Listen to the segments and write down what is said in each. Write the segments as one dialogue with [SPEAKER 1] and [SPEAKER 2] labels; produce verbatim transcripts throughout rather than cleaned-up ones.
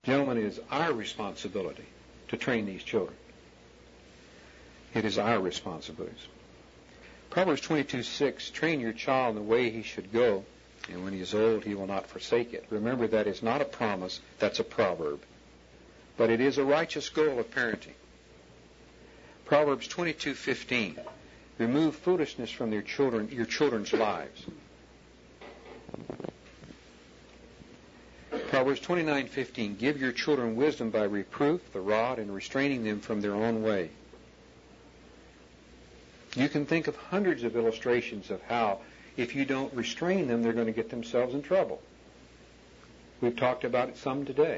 [SPEAKER 1] Gentlemen, it is our responsibility to train these children. It is our responsibilities. Proverbs twenty-two six, train your child in the way he should go, and when he is old, he will not forsake it. Remember, that is not a promise, that's a proverb. But it is a righteous goal of parenting. Proverbs twenty-two fifteen, remove foolishness from their children, your children's lives. Proverbs twenty-nine fifteen, give your children wisdom by reproof, the rod, and restraining them from their own way. You can think of hundreds of illustrations of how, if you don't restrain them, they're going to get themselves in trouble. We've talked about it some today.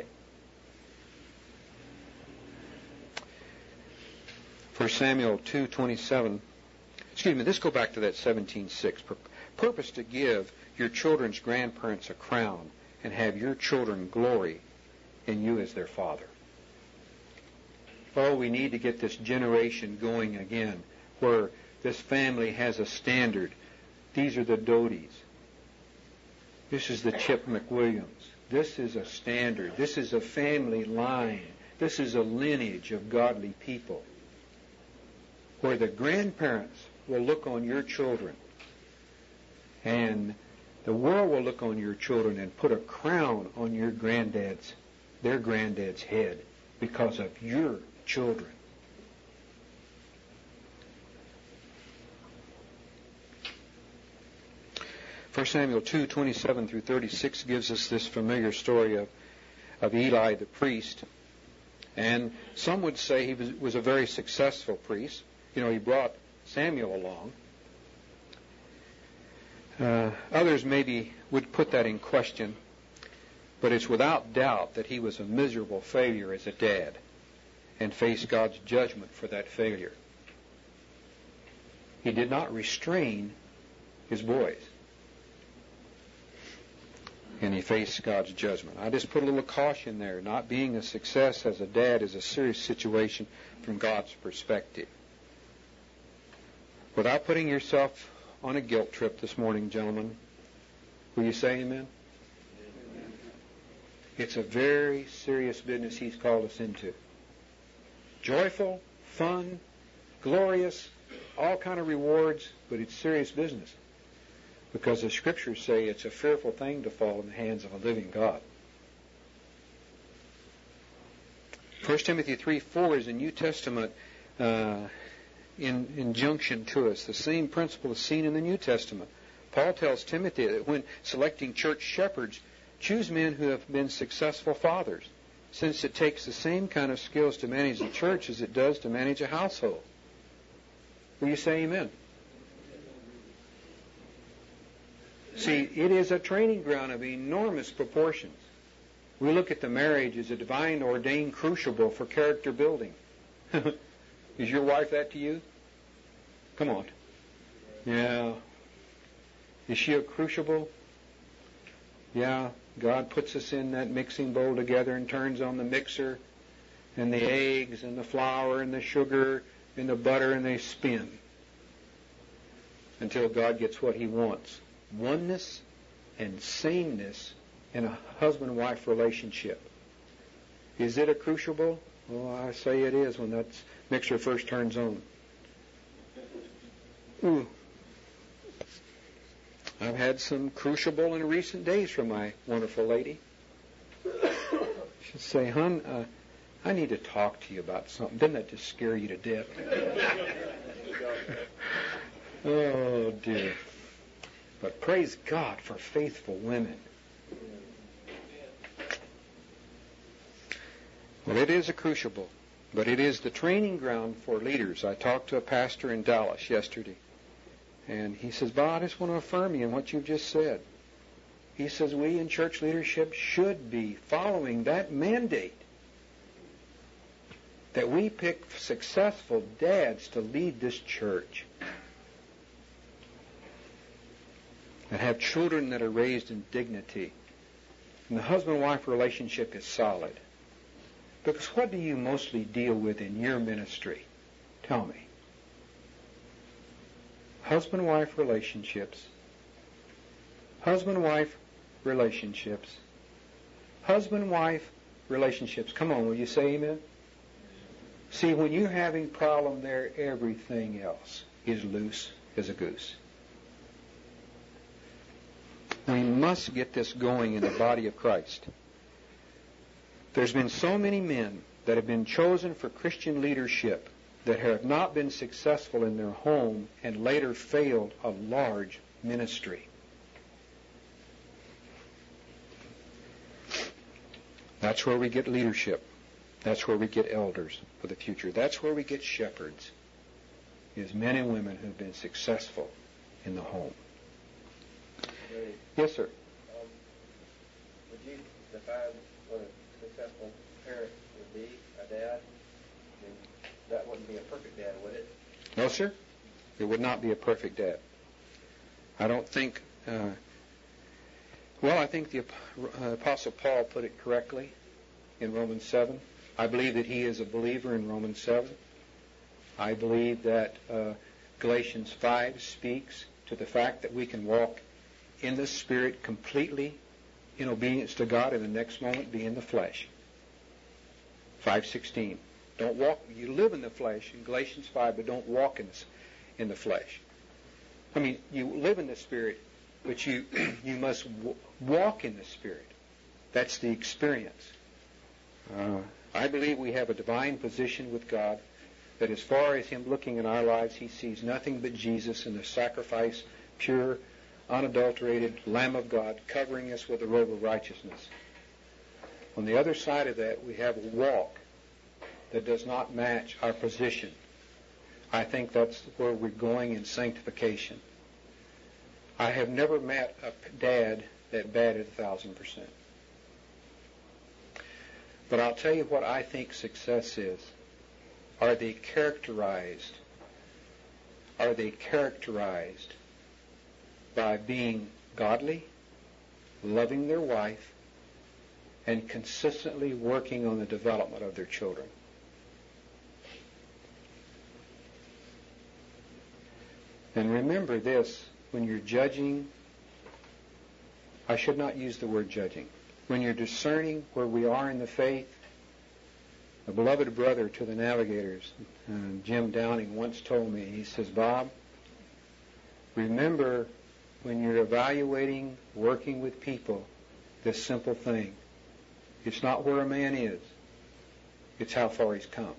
[SPEAKER 1] First Samuel two twenty-seven. Excuse me, let's go back to that seventeen six. Purpose to give your children's grandparents a crown and have your children glory in you as their father. Oh, we need to get this generation going again, where this family has a standard. These are the Doties. This is the Chip McWilliams. This is a standard. This is a family line. This is a lineage of godly people, where the grandparents will look on your children, and the world will look on your children and put a crown on your granddad's, their granddad's head because of your children. First Samuel two twenty-seven through thirty-six gives us this familiar story of, of Eli the priest. And some would say he was, was a very successful priest. You know, he brought Samuel along. Uh, others maybe would put that in question, but it's without doubt that he was a miserable failure as a dad and faced God's judgment for that failure. He did not restrain his boys, and he faced God's judgment. I just put a little caution there. Not being a success as a dad is a serious situation from God's perspective. Without putting yourself on a guilt trip this morning, gentlemen, will you say amen? Amen? It's a very serious business he's called us into. Joyful, fun, glorious, all kind of rewards, but it's serious business. Because the Scriptures say it's a fearful thing to fall in the hands of a living God. First Timothy three four is a New Testament uh, in, injunction to us. The same principle is seen in the New Testament. Paul tells Timothy that when selecting church shepherds, choose men who have been successful fathers, since it takes the same kind of skills to manage the church as it does to manage a household. Will you say amen? See, it is a training ground of enormous proportions. We look at the marriage as a divine ordained crucible for character building. Is your wife that to you? Come on. Yeah. Is she a crucible? Yeah. God puts us in that mixing bowl together and turns on the mixer and the eggs and the flour and the sugar and the butter, and they spin until God gets what he wants. Oneness and sameness in a husband-wife relationship. Is it a crucible? Well, I say it is when that mixer first turns on. Ooh. I've had some crucible in recent days from my wonderful lady. She'll say, hon, uh, I need to talk to you about something. Doesn't that just scare you to death? Oh, dear. But praise God for faithful women. Well, it is a crucible, but it is the training ground for leaders. I talked to a pastor in Dallas yesterday, and he says, Bob, I just want to affirm you in what you've just said. He says, we in church leadership should be following that mandate that we pick successful dads to lead this church, and have children that are raised in dignity. And the husband-wife relationship is solid. Because what do you mostly deal with in your ministry? Tell me. Husband-wife relationships. Husband-wife relationships. Husband-wife relationships. Come on, will you say amen? See, when you're having problem there, everything else is loose as a goose. We must get this going in the body of Christ. There's been so many men that have been chosen for Christian leadership that have not been successful in their home and later failed a large ministry. That's where we get leadership. That's where we get elders for the future. That's where we get shepherds, is men and women who have been successful in the home.
[SPEAKER 2] Right.
[SPEAKER 1] Yes, sir.
[SPEAKER 2] Um, would you define what a successful parent would be, a dad? I mean, that wouldn't be a perfect dad, would it?
[SPEAKER 1] No, sir. It would not be a perfect dad. I don't think... Uh, well, I think the uh, Apostle Paul put it correctly in Romans seven. I believe that he is a believer in Romans seven. I believe that uh, Galatians five speaks to the fact that we can walk in the Spirit completely in obedience to God and the next moment be in the flesh. five sixteen. Don't walk, you live in the flesh in Galatians five, but don't walk in, this, in the flesh. I mean, you live in the Spirit, but you you must w- walk in the Spirit. That's the experience. Uh, I believe we have a divine position with God, that as far as Him looking in our lives, He sees nothing but Jesus and the sacrifice, pure, unadulterated Lamb of God, covering us with a robe of righteousness. On the other side of that, we have a walk that does not match our position. I think that's where we're going in sanctification. I have never met a dad that batted a thousand percent. But I'll tell you what I think success is. Are they characterized? Are they characterized by being godly, loving their wife, and consistently working on the development of their children? And remember this, when you're judging, I should not use the word judging. When you're discerning where we are in the faith, a beloved brother to the Navigators, uh, Jim Downing, once told me, he says, Bob, remember when you're evaluating working with people, this simple thing. It's not where a man is. It's how far he's come.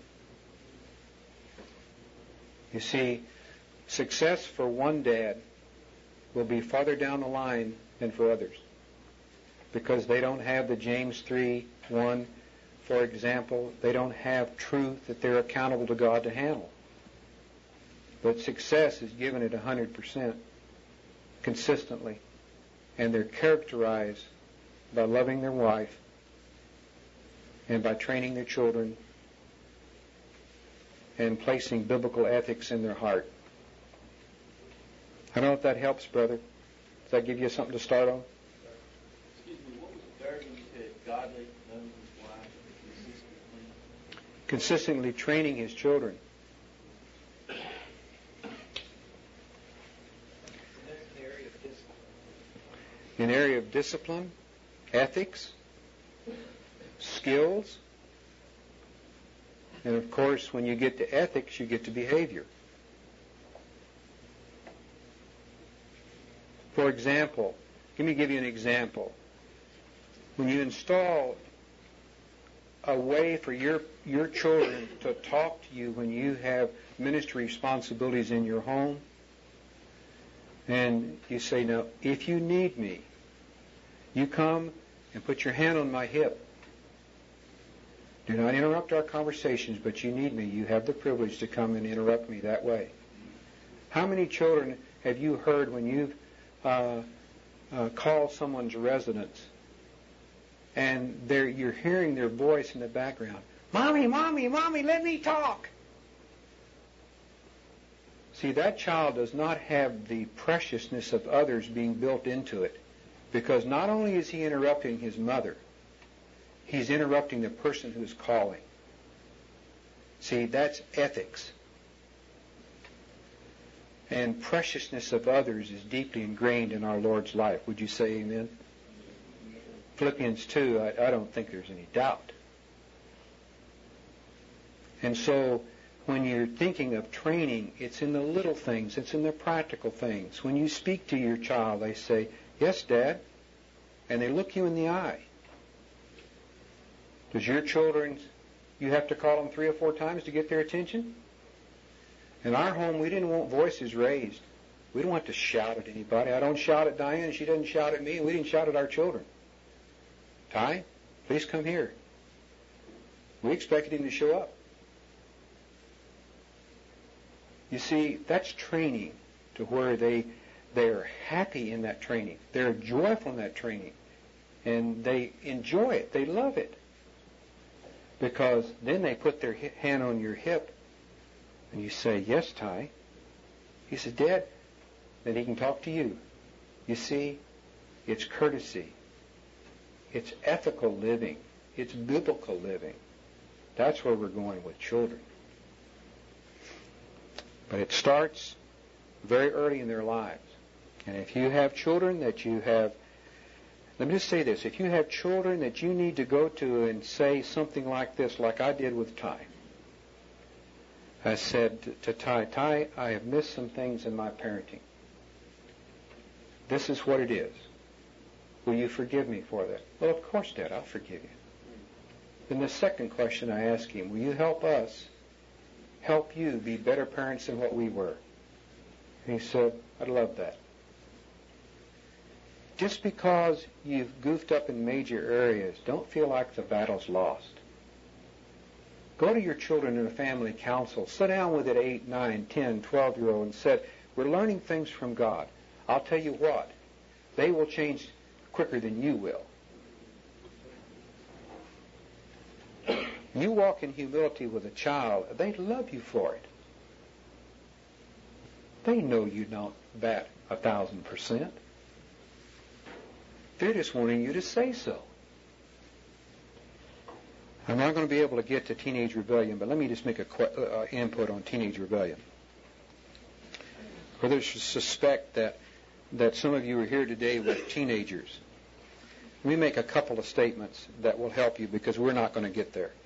[SPEAKER 1] You see, success for one dad will be farther down the line than for others, because they don't have the James three one, for example. They don't have truth that they're accountable to God to handle. But success is given at one hundred percent consistently, and they're characterized by loving their wife and by training their children and placing biblical ethics in their heart. I don't know if that helps, brother. Does that give you something to start on?
[SPEAKER 3] Excuse me, what was the third one you said? Godly, loving his wife, consistently?
[SPEAKER 1] Consistently training his children.
[SPEAKER 2] That's an area of discipline.
[SPEAKER 1] An area of discipline, ethics, skills, and of course, when you get to ethics, you get to behavior. For example, let me give you an example. When you install a way for your, your children to talk to you when you have ministry responsibilities in your home, and you say, now, if you need me, you come and put your hand on my hip. Do not interrupt our conversations, but you need me. You have the privilege to come and interrupt me that way. How many children have you heard when you've uh, uh, called someone's residence and they're, you're hearing their voice in the background? Mommy, mommy, mommy, let me talk. See, that child does not have the preciousness of others being built into it, because not only is he interrupting his mother, he's interrupting the person who's calling. See, that's ethics. And preciousness of others is deeply ingrained in our Lord's life. Would you say amen? Philippians two, I, I don't think there's any doubt. And so when you're thinking of training, it's in the little things. It's in the practical things. When you speak to your child, they say, "Yes, Dad," and they look you in the eye. Does your children, you have to call them three or four times to get their attention? In our home, we didn't want voices raised. We don't want to shout at anybody. I don't shout at Diane. She doesn't shout at me. We didn't shout at our children. Ty, please come here. We expected him to show up. You see, that's training to where they they're happy in that training. They're joyful in that training. And they enjoy it. They love it. Because then they put their hand on your hip and you say, "Yes, Ty." He says, "Dad," then he can talk to you. You see, it's courtesy. It's ethical living. It's biblical living. That's where we're going with children. But it starts very early in their lives. And if you have children that you have, let me just say this, if you have children that you need to go to and say something like this, like I did with Ty. I said to Ty, "Ty, I have missed some things in my parenting. This is what it is. Will you forgive me for that?" "Well, of course, Dad, I'll forgive you." Then the second question I asked him, "Will you help us help you be better parents than what we were?" And he said, "I'd love that." Just because you've goofed up in major areas, don't feel like the battle's lost. Go to your children in a family council. Sit down with an eight, nine, ten, twelve-year-old and said, "We're learning things from God. I'll tell you what, they will change quicker than you will." You walk in humility with a child, they love you for it. They know you don't bat a thousand percent. They're just wanting you to say so. I'm not going to be able to get to teenage rebellion, but let me just make a qu- uh, input on teenage rebellion. Others suspect that, that some of you are here today with teenagers. Let me make a couple of statements that will help you because we're not going to get there.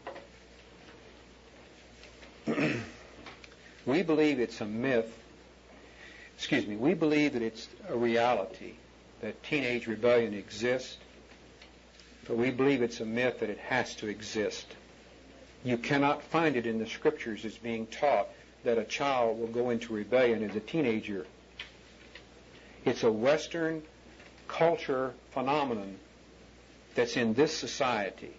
[SPEAKER 1] We believe it's a myth, excuse me, we believe that it's a reality that teenage rebellion exists, but we believe it's a myth that it has to exist. You cannot find it in the scriptures as being taught that a child will go into rebellion as a teenager. It's a Western culture phenomenon that's in this society.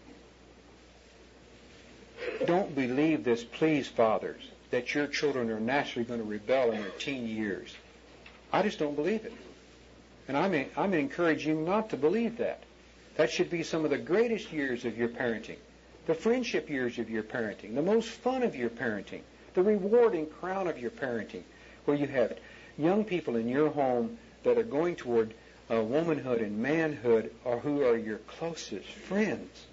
[SPEAKER 1] Don't believe this, please, fathers, that your children are naturally going to rebel in their teen years. I just don't believe it. And I'm, I'm encouraging you not to believe that. That should be some of the greatest years of your parenting, the friendship years of your parenting, the most fun of your parenting, the rewarding crown of your parenting, where you have young people in your home that are going toward uh, womanhood and manhood, or who are your closest friends.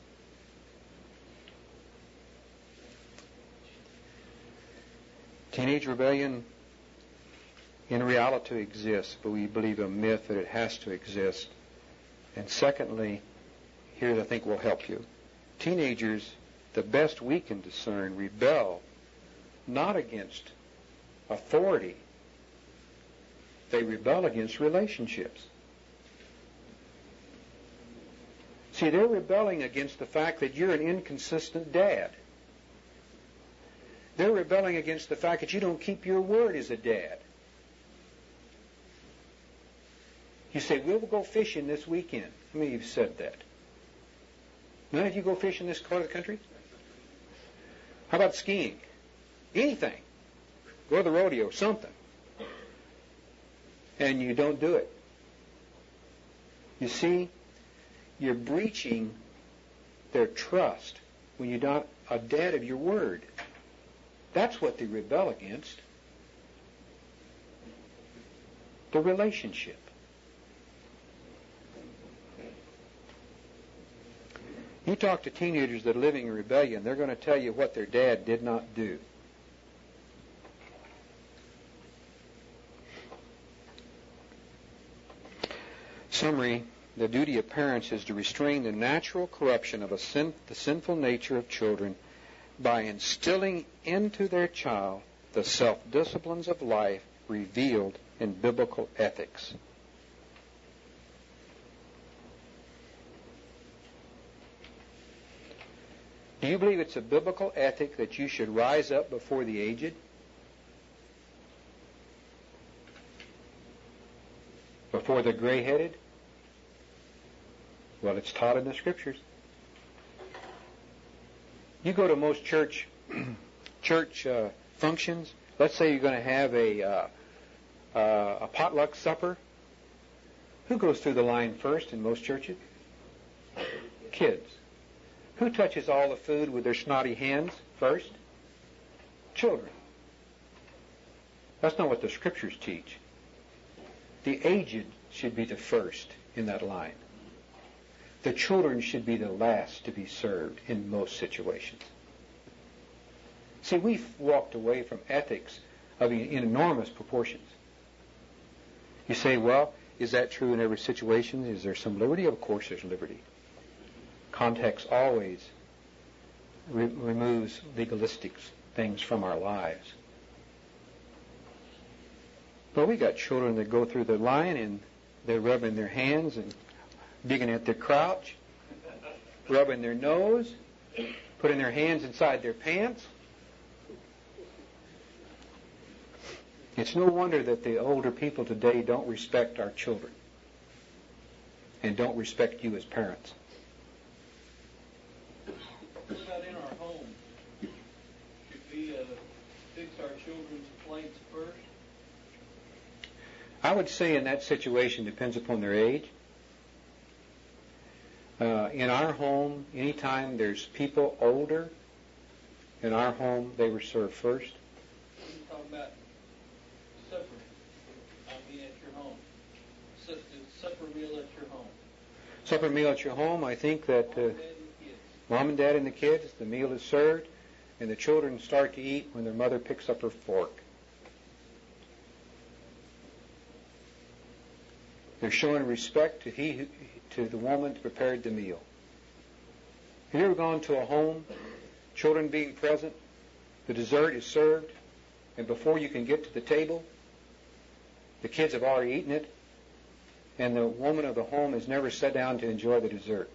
[SPEAKER 1] Teenage rebellion in reality exists, but we believe a myth that it has to exist. And secondly, here I think will help you. Teenagers, the best we can discern, rebel not against authority. They rebel against relationships. See, they're rebelling against the fact that you're an inconsistent dad. They're rebelling against the fact that you don't keep your word as a dad. You say, "We'll go fishing this weekend." How many of you have said that? None of you go fishing in this part of the country? How about skiing? Anything. Go to the rodeo, something. And you don't do it. You see, you're breaching their trust when you're not a dad of your word. That's what they rebel against. The relationship. You talk to teenagers that are living in rebellion, they're going to tell you what their dad did not do. Summary, the duty of parents is to restrain the natural corruption of a sin, the sinful nature of children by instilling into their child the self-disciplines of life revealed in biblical ethics. Do you believe it's a biblical ethic that you should rise up before the aged? Before the gray-headed? Well, it's taught in the Scriptures. You go to most church church uh, functions. Let's say you're going to have a uh, uh, a potluck supper. Who goes through the line first in most churches? Kids. Who touches all the food with their snotty hands first? Children. That's not what the Scriptures teach. The aged should be the first in that line. The children should be the last to be served in most situations. See, we've walked away from ethics of in enormous proportions. You say, well, is that true in every situation? Is there some liberty? Of course there's liberty. Context always re- removes legalistic things from our lives. But we got children that go through the line and they're rubbing their hands and digging at their crotch, rubbing their nose, putting their hands inside their pants. It's no wonder that the older people today don't respect our children and don't respect you as parents.
[SPEAKER 3] What about in our home? Should we uh, fix our children's plates first?
[SPEAKER 1] I would say in that situation depends upon their age. Uh, in our home, anytime there's people older, in our home, they were served first.
[SPEAKER 3] I'm talking about supper. I mean at your home. Sup- supper meal at your home.
[SPEAKER 1] Supper meal at your home, I think that uh, mom and dad and the kids, the meal is served, and the children start to eat when their mother picks up her fork. They're showing respect to he who, to the woman who prepared the meal. Have you ever gone to a home, children being present, the dessert is served, and before you can get to the table, the kids have already eaten it, and the woman of the home has never sat down to enjoy the dessert?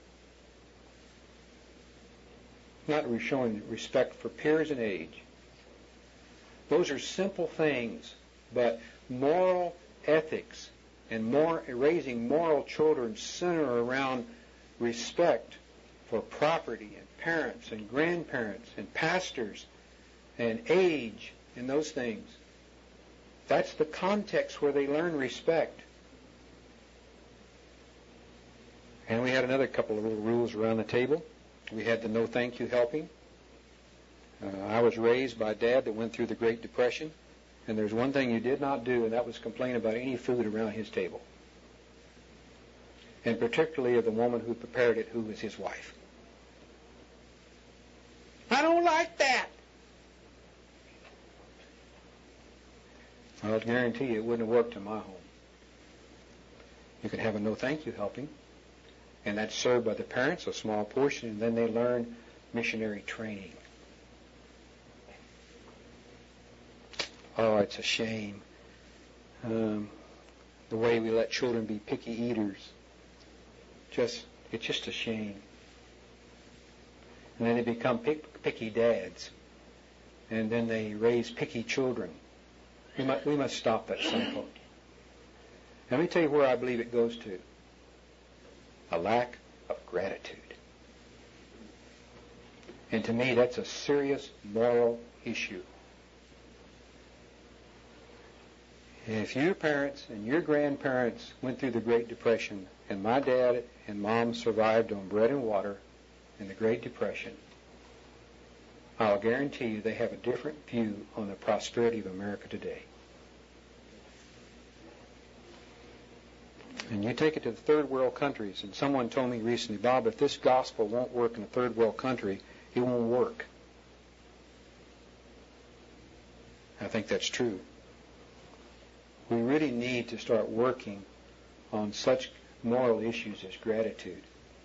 [SPEAKER 1] Not showing respect for peers and age. Those are simple things, but moral ethics and more raising moral children center around respect for property and parents and grandparents and pastors and age and those things. That's the context where they learn respect. And we had another couple of little rules around the table. We had the no thank you helping. Uh, I was raised by a dad that went through the Great Depression. And there's one thing you did not do, and that was complain about any food around his table. And particularly of the woman who prepared it, who was his wife. I don't like that. I'll guarantee you it wouldn't have worked in my home. You could have a no thank you helping, and that's served by the parents, a small portion, and then they learn missionary training. Oh, it's a shame. Um, the way we let children be picky eaters. Just, it's just a shame. And then they become pick, picky dads. And then they raise picky children. We must, we must stop that cycle. Let me tell you where I believe it goes to. A lack of gratitude. And to me, that's a serious moral issue. If your parents and your grandparents went through the Great Depression, and my dad and mom survived on bread and water in the Great Depression, I'll guarantee you they have a different view on the prosperity of America today. And you take it to the third world countries, and someone told me recently, Bob, if this gospel won't work in a third world country, it won't work. I think that's true. We really need to start working on such moral issues as gratitude.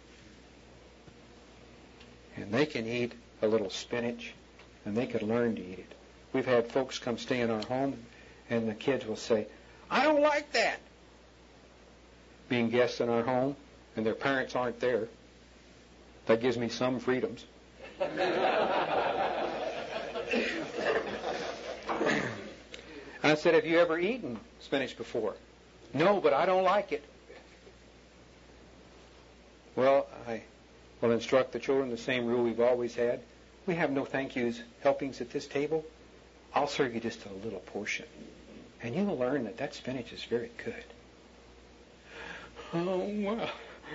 [SPEAKER 1] And they can eat a little spinach, and they can learn to eat it. We've had folks come stay in our home, and the kids will say, "I don't like that," being guests in our home, and their parents aren't there. That gives me some freedoms. I said, "Have you ever eaten spinach before?" "No, but I don't like it." Well, I will instruct the children the same rule we've always had. We have no thank yous helpings at this table. I'll serve you just a little portion. And you will learn that that spinach is very good. Oh, well.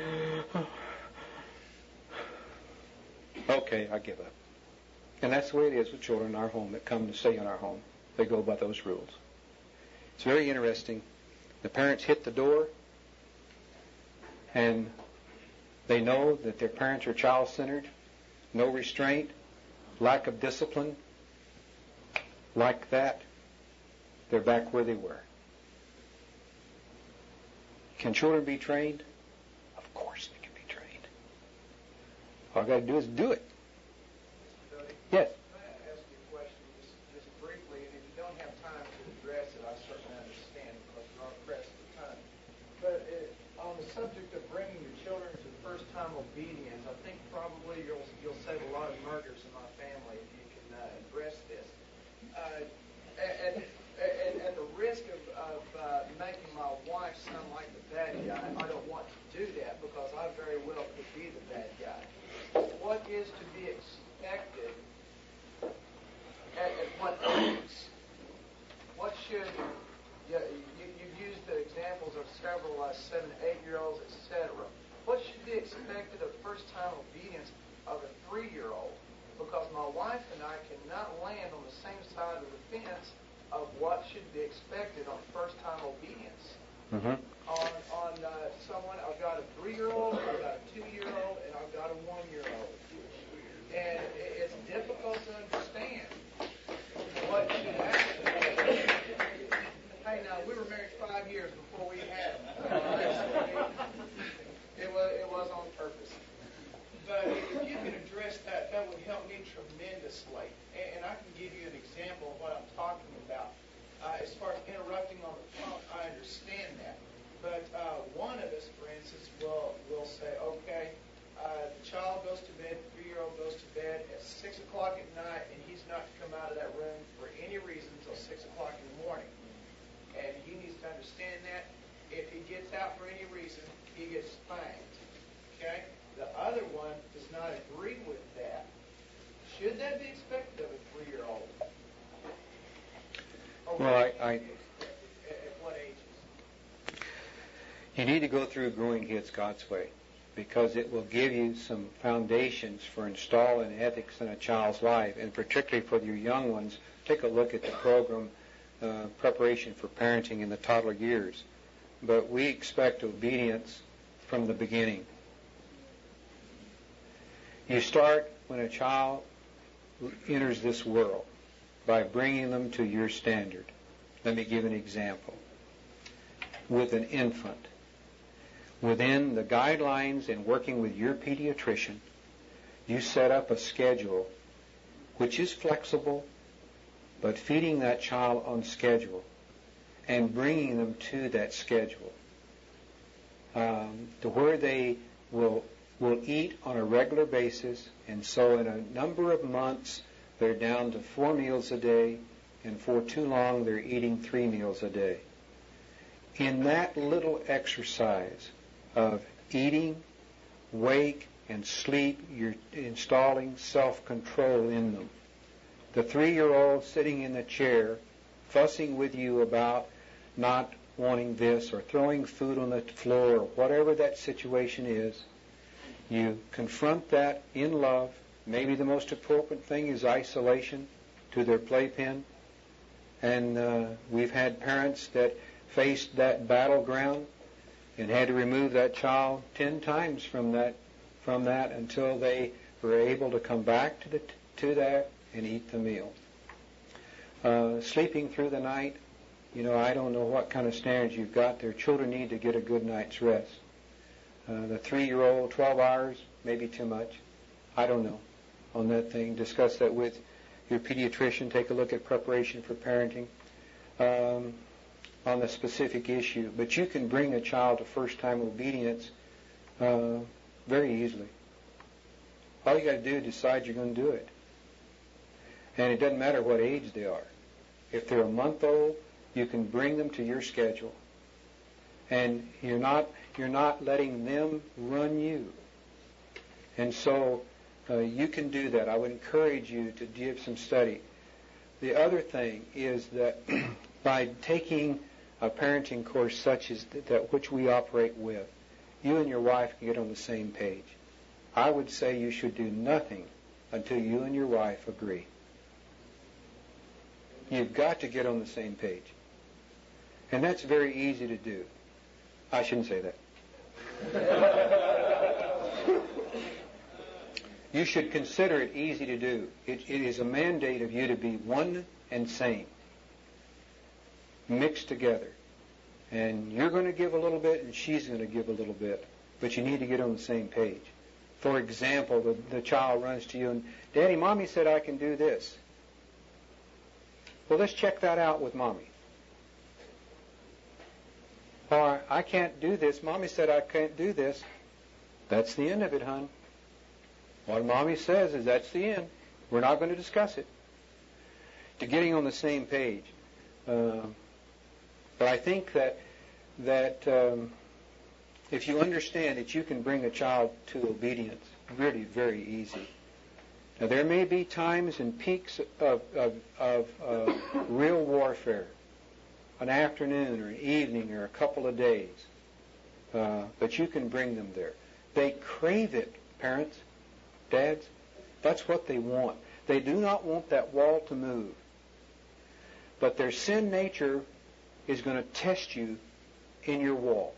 [SPEAKER 1] Okay, I give up. And that's the way it is with children in our home that come to stay in our home. They go by those rules. It's very interesting. The parents hit the door, and they know that their parents are child-centered, no restraint, lack of discipline. Like that, they're back where they were. Can children be trained? Of course they can be trained. All I've got to do is do it. Yes?
[SPEAKER 4] May I ask you a question just, just briefly? And if you don't have time to address it, I certainly understand because we're all pressed for time. But it, on the subject of bringing your children to first-time obedience, I think probably you'll, you'll save a lot of murders in my family if you can uh, address this. Uh, and, and at the risk of, of uh, making my wife sound like the bad guy, I don't want to do that because I very well could be the bad guy. What is to be expected at, at what age? What should, you, you, you've used the examples of several uh, seven, eight-year-olds, et cetera. What should be expected of first-time obedience of a three-year-old? Because my wife and I cannot land on the same side of the fence of what should be expected on first-time obedience.
[SPEAKER 1] Mm-hmm.
[SPEAKER 4] On on uh, someone, I've got a three-year-old, I've got a two-year-old, and I've got a one-year-old. And it's difficult to understand what should happen. Hey, now, we were married five years before we had them. It was, it was on purpose. But if you can address that, that would help me tremendously. And I can give you an example of what I'm talking about. Uh, as far as interrupting on the phone, I understand that. But uh, one of us, for instance, will will say, okay, uh, the child goes to bed, the three-year-old goes to bed at six o'clock at night, and he's not to come out of that room for any reason until six o'clock in the morning. And he needs to understand that. If he gets out for any reason, he gets spanked. Okay? The other one does not agree with that. Should that be expected of a three-year-old? Or
[SPEAKER 1] Well, I, I,
[SPEAKER 4] at, at what ages?
[SPEAKER 1] you need to go through Growing Kids God's Way because it will give you some foundations for installing ethics in a child's life, and particularly for your young ones. Take a look at the program, uh, Preparation for Parenting in the Toddler Years. But we expect obedience from the beginning. You start when a child enters this world by bringing them to your standard. Let me give an example. With an infant, within the guidelines and working with your pediatrician, you set up a schedule which is flexible, but feeding that child on schedule and bringing them to that schedule um, to where they will will eat on a regular basis, and so in a number of months they're down to four meals a day, and for too long they're eating three meals a day. In that little exercise of eating, wake, and sleep, you're installing self-control in them. The three-year-old sitting in the chair fussing with you about not wanting this or throwing food on the floor or whatever that situation is, you confront that in love. Maybe the most appropriate thing is isolation to their playpen. And uh, we've had parents that faced that battleground and had to remove that child ten times from that from that until they were able to come back to the to that and eat the meal. Uh, sleeping through the night, you know, I don't know what kind of standards you've got there. Children need to get a good night's rest. Uh, the three-year-old, twelve hours, maybe too much. I don't know on that thing. Discuss that with your pediatrician. Take a look at preparation for parenting um, on the specific issue. But you can bring a child to first-time obedience uh, very easily. All you got to do is decide you're going to do it. And it doesn't matter what age they are. If they're a month old, you can bring them to your schedule. And you're not you're not letting them run you. And so uh, you can do that. I would encourage you to give some study. The other thing is that by taking a parenting course such as th- that which we operate with, you and your wife can get on the same page. I would say you should do nothing until you and your wife agree. You've got to get on the same page. And that's very easy to do. I shouldn't say that. You should consider it easy to do. It, it is a mandate of you to be one and same, mixed together. And you're going to give a little bit and she's going to give a little bit. But you need to get on the same page. For example, the, the child runs to you and, Daddy, Mommy said I can do this. Well, let's check that out with Mommy. Or, I can't do this. Mommy said I can't do this. That's the end of it, hon. What Mommy says is that's the end. We're not going to discuss it. To getting on the same page. Uh, but I think that that um, if you understand that you can bring a child to obedience, really very easy. Now, there may be times and peaks of, of, of uh, real warfare, an afternoon or an evening or a couple of days, uh, but you can bring them there. They crave it, parents, dads. That's what they want. They do not want that wall to move. But their sin nature is going to test you in your wall.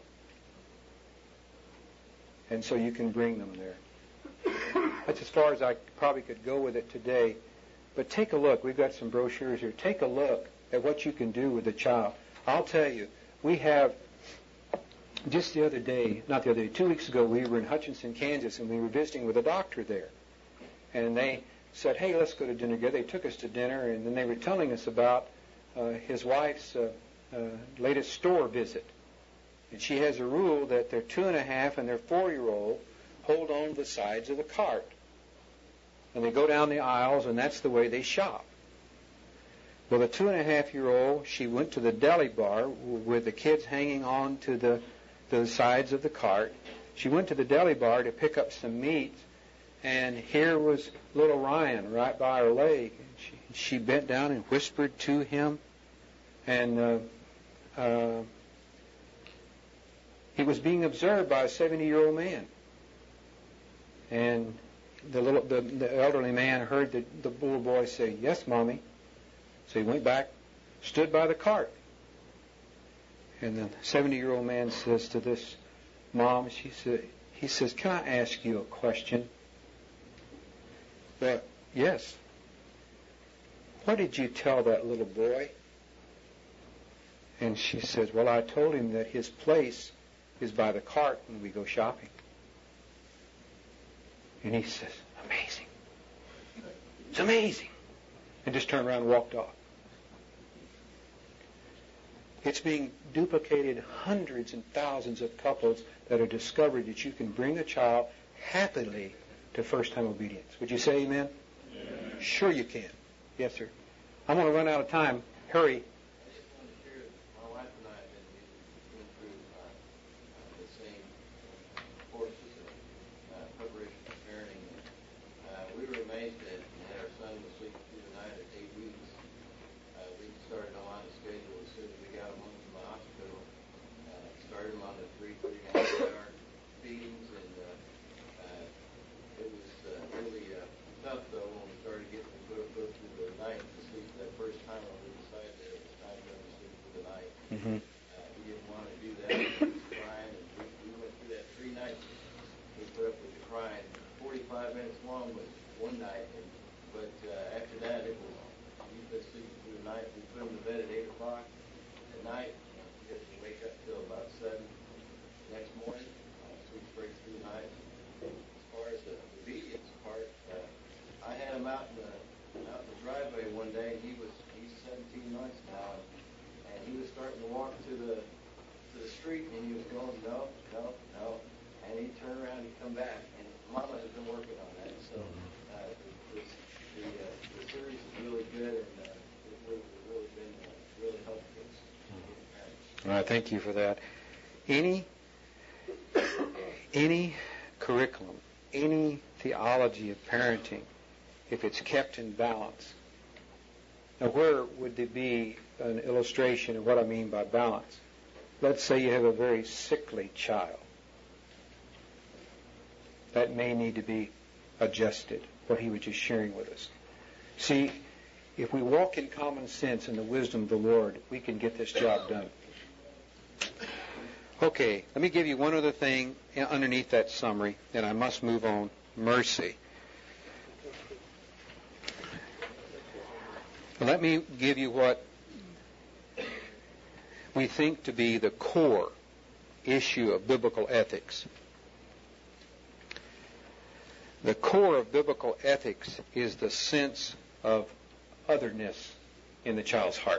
[SPEAKER 1] And so you can bring them there. That's as far as I probably could go with it today. But take a look. We've got some brochures here. Take a look at what you can do with a child. I'll tell you, we have, just the other day, not the other day, two weeks ago, we were in Hutchinson, Kansas, and we were visiting with a doctor there. And they said, hey, let's go to dinner together. They took us to dinner, and then they were telling us about uh, his wife's uh, uh, latest store visit. And she has a rule that their two and a half and their four-year-old hold on to the sides of the cart. And they go down the aisles, and that's the way they shop. Well, the two and a half year old, she went to the deli bar with the kids hanging on to the, the sides of the cart. She went to the deli bar to pick up some meat, and here was little Ryan right by her leg. She, she bent down and whispered to him, and uh, uh, he was being observed by a seventy-year-old man. And the little, the, the elderly man heard the, the little boy say, yes, Mommy. So he went back, stood by the cart. And the seventy-year-old man says to this mom, she said, he says, can I ask you a question? But, yes. What did you tell that little boy? And she says, well, I told him that his place is by the cart when we go shopping. And he says, amazing. It's amazing. And just turned around and walked off. It's being duplicated hundreds and thousands of couples that are discovered that you can bring a child happily to first-time obedience. Would you say amen? Yeah. Sure you can. Yes, sir. I'm going to run out of time. Hurry. Mm-hmm.
[SPEAKER 2] Uh, we didn't want to do that. He was crying, and we, we went through that three nights. We put up with the crying. forty-five minutes long was one night, and, but uh, after that, it was, he's been sleeping through the night. We put him to bed at eight o'clock at night. He doesn't wake up till about seven next morning. Uh, sleeps very out in the out in the driveway one day, and he was he's seventeen months now, and he was starting to walk to the to the street, and he was going no, no, no, and he'd turn around and come back, and Mama has been working on that. So uh, the, the, uh, the series is really good, and uh, it's really, really been uh, really helpful.
[SPEAKER 1] All right, thank you for that. Any any curriculum, any theology of parenting, if it's kept in balance. Now, where would there be an illustration of what I mean by balance? Let's say you have a very sickly child. That may need to be adjusted, what he was just sharing with us. See, if we walk in common sense and the wisdom of the Lord, we can get this job done. Okay, let me give you one other thing underneath that summary, and I must move on. Mercy. Let me give you what we think to be the core issue of biblical ethics. The core of biblical ethics is the sense of otherness in the child's heart.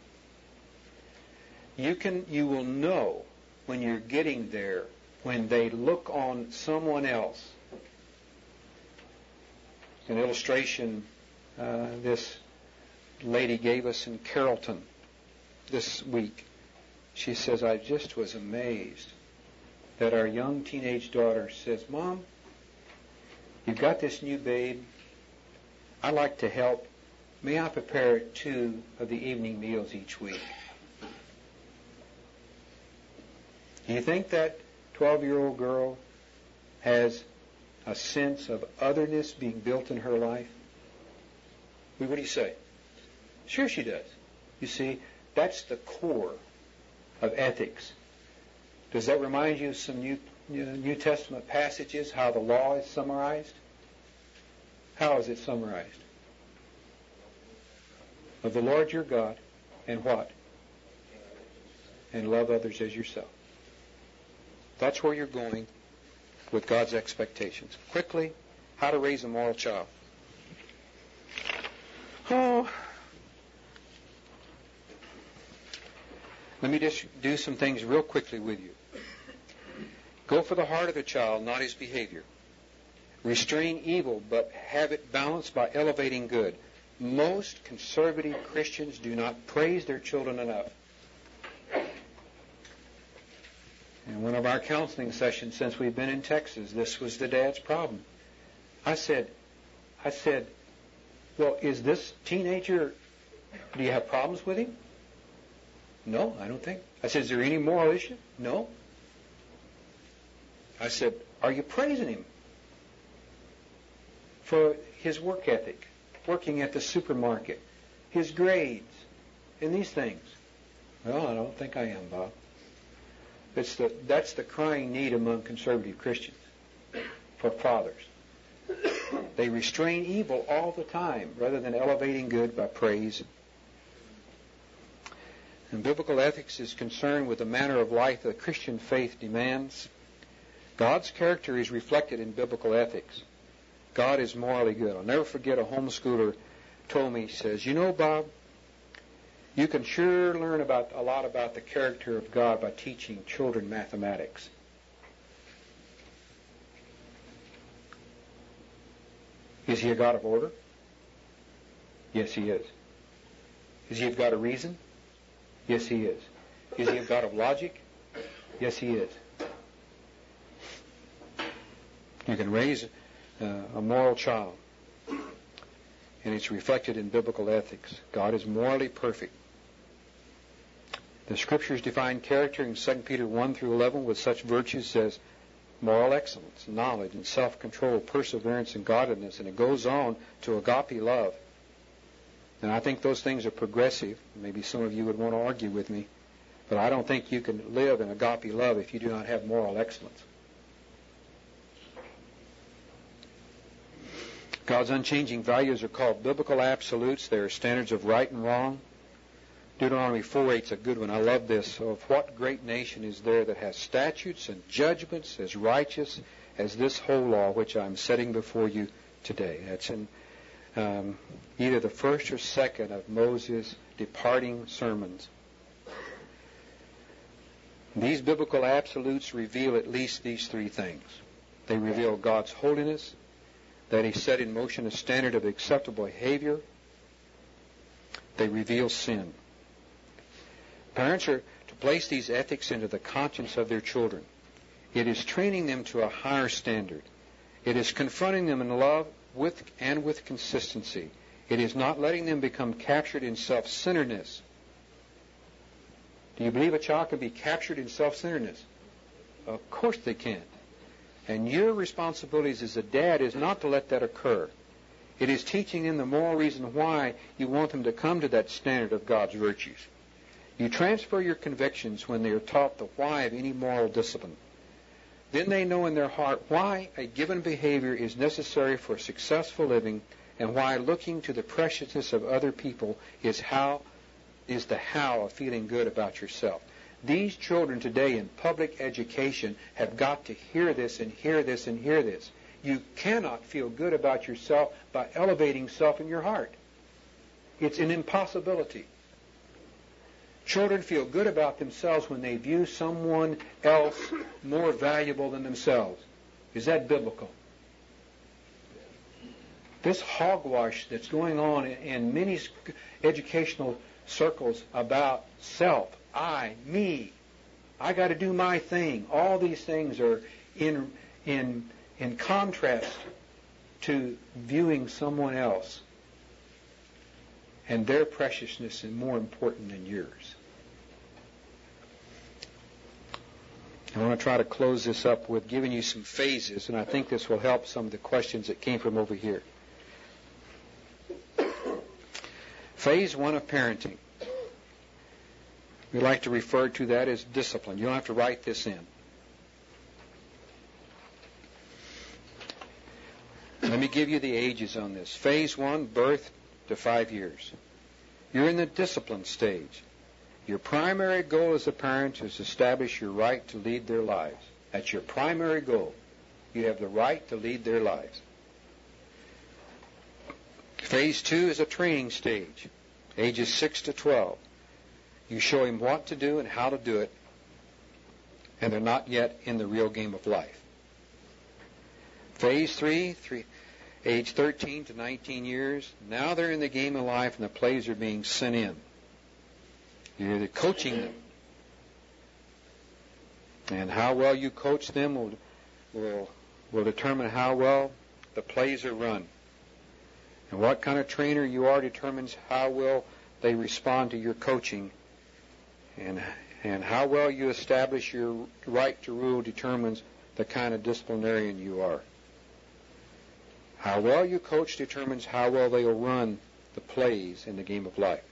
[SPEAKER 1] You can, you will know when you're getting there when they look on someone else. An illustration uh, this lady gave us in Carrollton this week. She says, I just was amazed that our young teenage daughter says, Mom, you've got this new babe. I'd like to help. May I prepare two of the evening meals each week? Do you think that twelve-year-old girl has a sense of otherness being built in her life? What do you say? Sure she does. You see, that's the core of ethics. Does that remind you of some New, New Testament passages, how the law is summarized? How is it summarized? Of the Lord your God, and what? And love others as yourself. That's where you're going with God's expectations. Quickly, how to raise a moral child. Oh, let me just do some things real quickly with you. Go for the heart of the child, not his behavior. Restrain evil, but have it balanced by elevating good. Most conservative Christians do not praise their children enough. In one of our counseling sessions since we've been in Texas, this was the dad's problem. I said, I said, well, is this teenager, do you have problems with him? No, I don't think. I said, is there any moral issue? No. I said, are you praising him for his work ethic, working at the supermarket, his grades, and these things? Well, I don't think I am, Bob. It's the, that's the crying need among conservative Christians for fathers. They restrain evil all the time rather than elevating good by praise. And biblical ethics is concerned with the manner of life that Christian faith demands. God's character is reflected in biblical ethics. God is morally good. I'll never forget a homeschooler told me, he says, you know, Bob, you can sure learn about a lot about the character of God by teaching children mathematics. Is he a God of order? Yes, he is. Is he a God of reason? Yes, he is. Is he a God of logic? Yes, he is. You can raise uh, a moral child, and it's reflected in biblical ethics. God is morally perfect. The Scriptures define character in Second Peter one through eleven with such virtues as moral excellence, knowledge, and self-control, perseverance, and godliness. And it goes on to agape love. And I think those things are progressive. Maybe some of you would want to argue with me. But I don't think you can live in agape love if you do not have moral excellence. God's unchanging values are called biblical absolutes. They are standards of right and wrong. Deuteronomy four eight is a good one. I love this. Of what great nation is there that has statutes and judgments as righteous as this whole law which I'm setting before you today? That's in um, either the first or second of Moses' departing sermons. These biblical absolutes reveal at least these three things. They reveal God's holiness, that He set in motion a standard of acceptable behavior. They reveal sin. Parents are to place these ethics into the conscience of their children. It is training them to a higher standard. It is confronting them in love with and with consistency. It is not letting them become captured in self-centeredness. Do you believe a child can be captured in self-centeredness? Of course they can. And your responsibilities as a dad is not to let that occur. It is teaching them the moral reason why you want them to come to that standard of God's virtues. You transfer your convictions when they are taught the why of any moral discipline. Then they know in their heart why a given behavior is necessary for successful living and why looking to the preciousness of other people is how is the how of feeling good about yourself. These children today in public education have got to hear this and hear this and hear this. You cannot feel good about yourself by elevating self in your heart. It's an impossibility. Children feel good about themselves when they view someone else more valuable than themselves. Is that biblical? This hogwash that's going on in many educational circles about self, I, me, I got to do my thing. All these things are in in in contrast to viewing someone else and their preciousness is more important than yours. I want to try to close this up with giving you some phases, and I think this will help some of the questions that came from over here. Phase one of parenting. We like to refer to that as discipline. You don't have to write this in. Let me give you the ages on this. Phase one, birth to five years. You're in the discipline stage. Your primary goal as a parent is to establish your right to lead their lives. That's your primary goal. You have the right to lead their lives. Phase two is a training stage, ages six to twelve. You show him what to do and how to do it, and they're not yet in the real game of life. Phase three, three age thirteen to nineteen years. Now they're in the game of life and the plays are being sent in. You're either coaching them, and how well you coach them will, will, will determine how well the plays are run. And what kind of trainer you are determines how well they respond to your coaching. And, and how well you establish your right to rule determines the kind of disciplinarian you are. How well you coach determines how well they will run the plays in the game of life.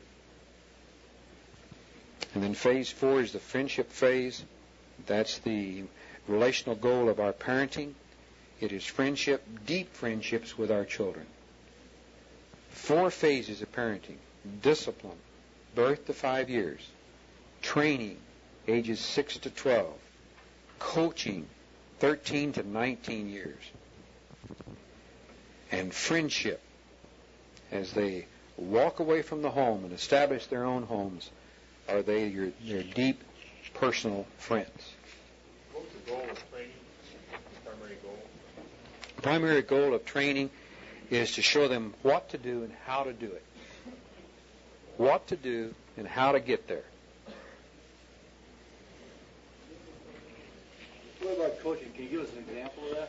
[SPEAKER 1] And then phase four is the friendship phase. That's the relational goal of our parenting. It is friendship, deep friendships with our children. Four phases of parenting. Discipline, birth to five years. Training, ages six to twelve. Coaching, thirteen to nineteen years. And friendship, as they walk away from the home and establish their own homes, are they your, your deep personal friends.
[SPEAKER 5] What's the goal of training? The primary goal?
[SPEAKER 1] The primary goal of training is to show them what to do and how to do it. What to do and how to get there.
[SPEAKER 6] What about coaching? Can you give us an example of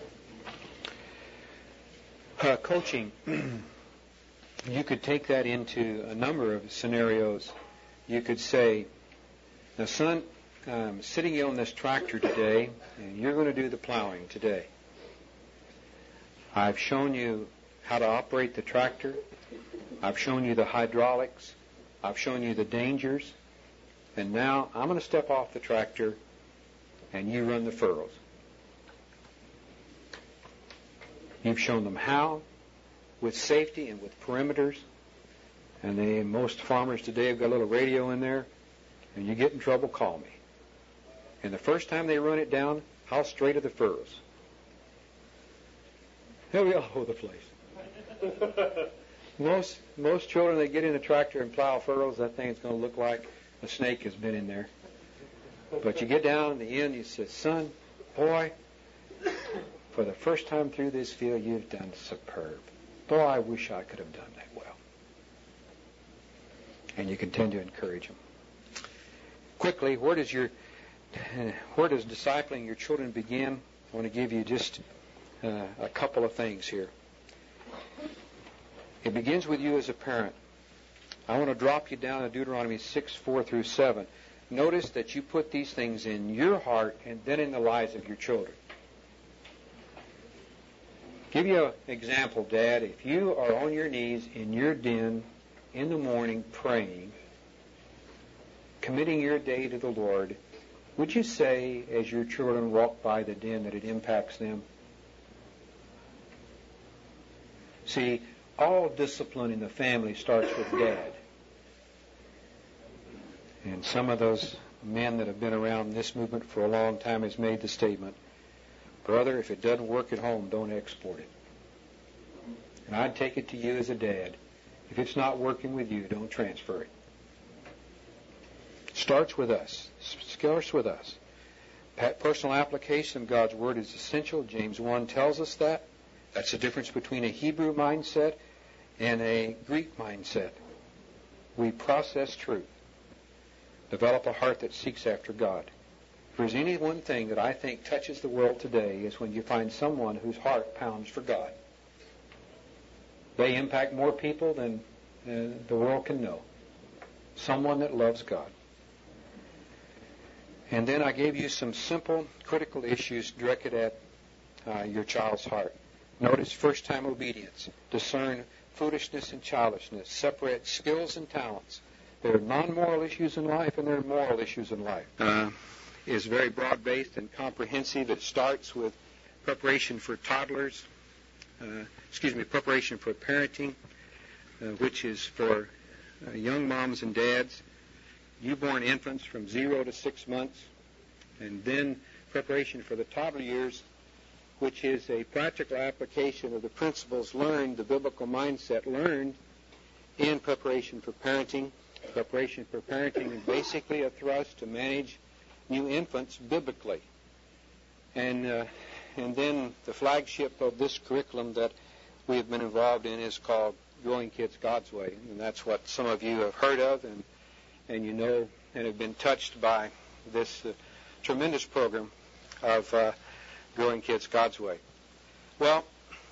[SPEAKER 6] that?
[SPEAKER 1] Uh, coaching, you could take that into a number of scenarios. You could say, now son, I'm sitting on this tractor today, and you're going to do the plowing today. I've shown you how to operate the tractor. I've shown you the hydraulics. I've shown you the dangers. And now I'm going to step off the tractor, and you run the furrows. You've shown them how, with safety and with perimeters. And they, most farmers today have got a little radio in there, and you get in trouble, call me. And the first time they run it down, how straight are the furrows? They'll be all over the place. Most most children, they get in a tractor and plow furrows, that thing is going to look like a snake has been in there. But you get down in the end, you say, son, boy, for the first time through this field, you've done superb. Boy, I wish I could have done that well. And you continue to encourage them. Quickly, where does your where does discipling your children begin? I want to give you just uh, a couple of things here. It begins with you as a parent. I want to drop you down to Deuteronomy six, four through seven. Notice that you put these things in your heart and then in the lives of your children. Give you an example, Dad. If you are on your knees in your den in the morning praying, committing your day to the Lord, would you say as your children walk by the den that it impacts them? See, all discipline in the family starts with Dad. And some of those men that have been around this movement for a long time has made the statement, brother, if it doesn't work at home, don't export it. And I'd take it to you as a dad. If it's not working with you, don't transfer it. Starts with us. Starts with us. Personal application of God's Word is essential. James one tells us that. That's the difference between a Hebrew mindset and a Greek mindset. We process truth. Develop a heart that seeks after God. If there's any one thing that I think touches the world today is when you find someone whose heart pounds for God. They impact more people than uh, the world can know. Someone that loves God. And then I gave you some simple, critical issues directed at uh, your child's heart. Notice first-time obedience. Discern foolishness and childishness. Separate skills and talents. There are non-moral issues in life and there are moral issues in life. Uh, is very broad-based and comprehensive. It starts with preparation for toddlers, uh, excuse me, preparation for parenting, uh, which is for uh, young moms and dads, newborn infants from zero to six months, and then preparation for the toddler years, which is a practical application of the principles learned, the biblical mindset learned in preparation for parenting. Preparation for parenting is basically a thrust to manage new infants biblically. And uh, and then the flagship of this curriculum that we have been involved in is called Growing Kids God's Way. And that's what some of you have heard of and, and you know and have been touched by this uh, tremendous program of uh, Growing Kids God's Way. Well,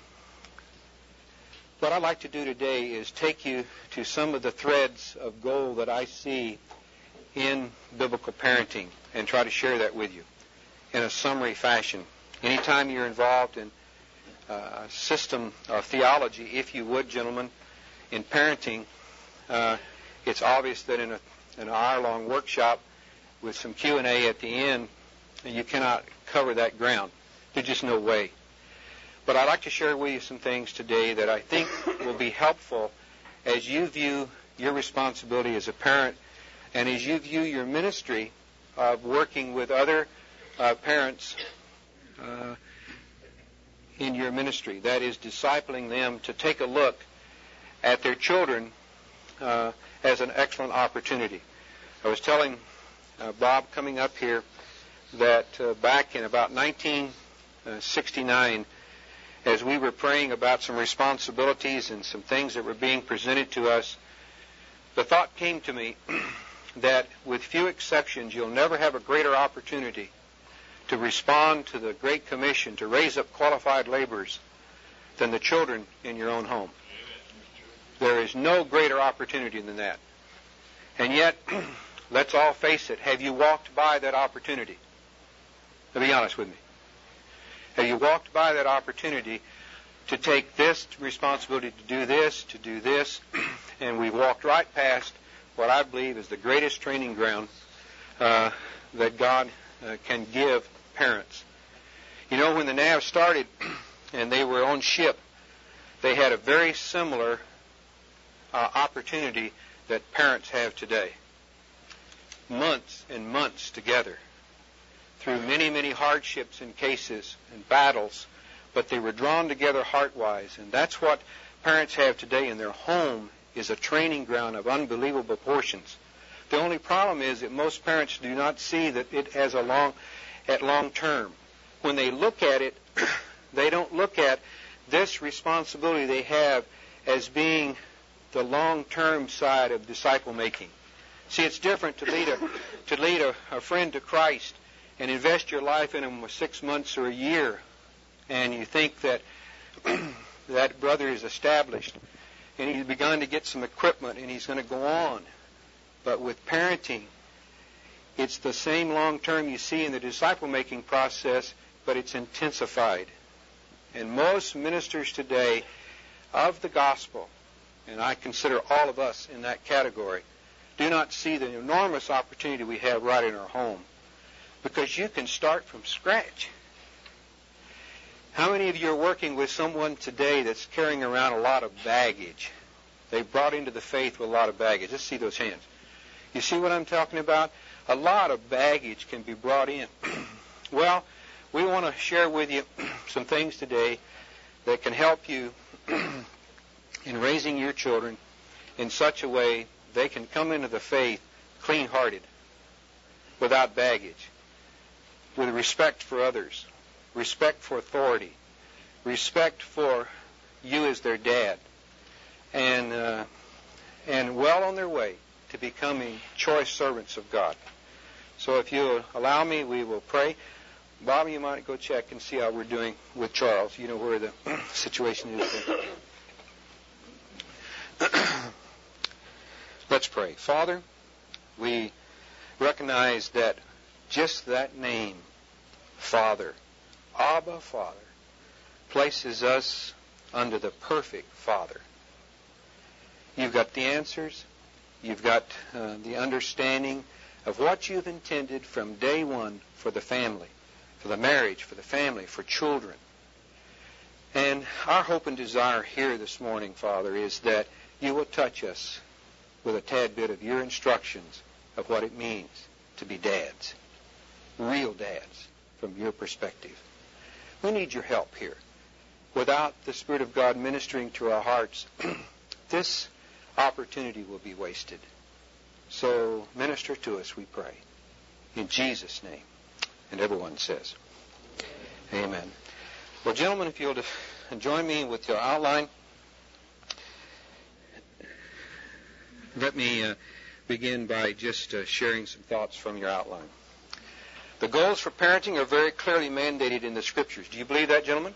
[SPEAKER 1] what I'd like to do today is take you to some of the threads of gold that I see in biblical parenting and try to share that with you in a summary fashion. Anytime you're involved in uh, system or theology, if you would, gentlemen, in parenting, uh, it's obvious that in a, an hour-long workshop with some Q and A at the end, you cannot cover that ground. There's just no way. But I'd like to share with you some things today that I think will be helpful as you view your responsibility as a parent and as you view your ministry of working with other uh, parents uh, in your ministry. That is, discipling them to take a look at their children uh, as an excellent opportunity. I was telling uh, Bob coming up here that uh, back in about nineteen sixty-nine, as we were praying about some responsibilities and some things that were being presented to us, the thought came to me that with few exceptions, you'll never have a greater opportunity to respond to the Great Commission to raise up qualified laborers than the children in your own home. There is no greater opportunity than that. And yet, let's all face it, have you walked by that opportunity? To be honest with me. Have you walked by that opportunity to take this responsibility to do this, to do this, and we walked right past what I believe is the greatest training ground uh, that God uh, can give parents. You know, when the N A V started and they were on ship, they had a very similar uh, opportunity that parents have today. Months and months together, through many, many hardships and cases and battles, but they were drawn together heart-wise. And that's what parents have today in their home is a training ground of unbelievable proportions. The only problem is that most parents do not see that it as a long, at long term. When they look at it, they don't look at this responsibility they have as being the long-term side of disciple making. See, it's different to lead a to lead a, a friend to Christ and invest your life in him with six months or a year, and you think that that brother is established and he's begun to get some equipment and he's going to go on. But with parenting, it's the same long-term you see in the disciple-making process, but it's intensified. And most ministers today of the gospel, and I consider all of us in that category, do not see the enormous opportunity we have right in our home, because you can start from scratch. How many of you are working with someone today that's carrying around a lot of baggage? They brought into the faith with a lot of baggage. Let's see those hands. You see what I'm talking about? A lot of baggage can be brought in. Well, we want to share with you some things today that can help you in raising your children in such a way they can come into the faith clean-hearted, without baggage, with respect for others, respect for authority, respect for you as their dad, and uh, and well on their way to becoming choice servants of God. So if you'll allow me, we will pray. Bob, you might go check and see how we're doing with Charles. You know where the situation is there. Let's pray. Father, we recognize that just that name, Father, Abba, Father, places us under the perfect Father. You've got the answers. You've got uh, the understanding of what you've intended from day one for the family, for the marriage, for the family, for children. And our hope and desire here this morning, Father, is that you will touch us with a tad bit of your instructions of what it means to be dads, real dads, from your perspective. We need your help here. Without the Spirit of God ministering to our hearts, this opportunity will be wasted. So minister to us, we pray. In Jesus' name. And everyone says, amen. Well, gentlemen, if you'll join me with your outline. Let me uh, begin by just uh, sharing some thoughts from your outline. The goals for parenting are very clearly mandated in the Scriptures. Do you believe that, gentlemen?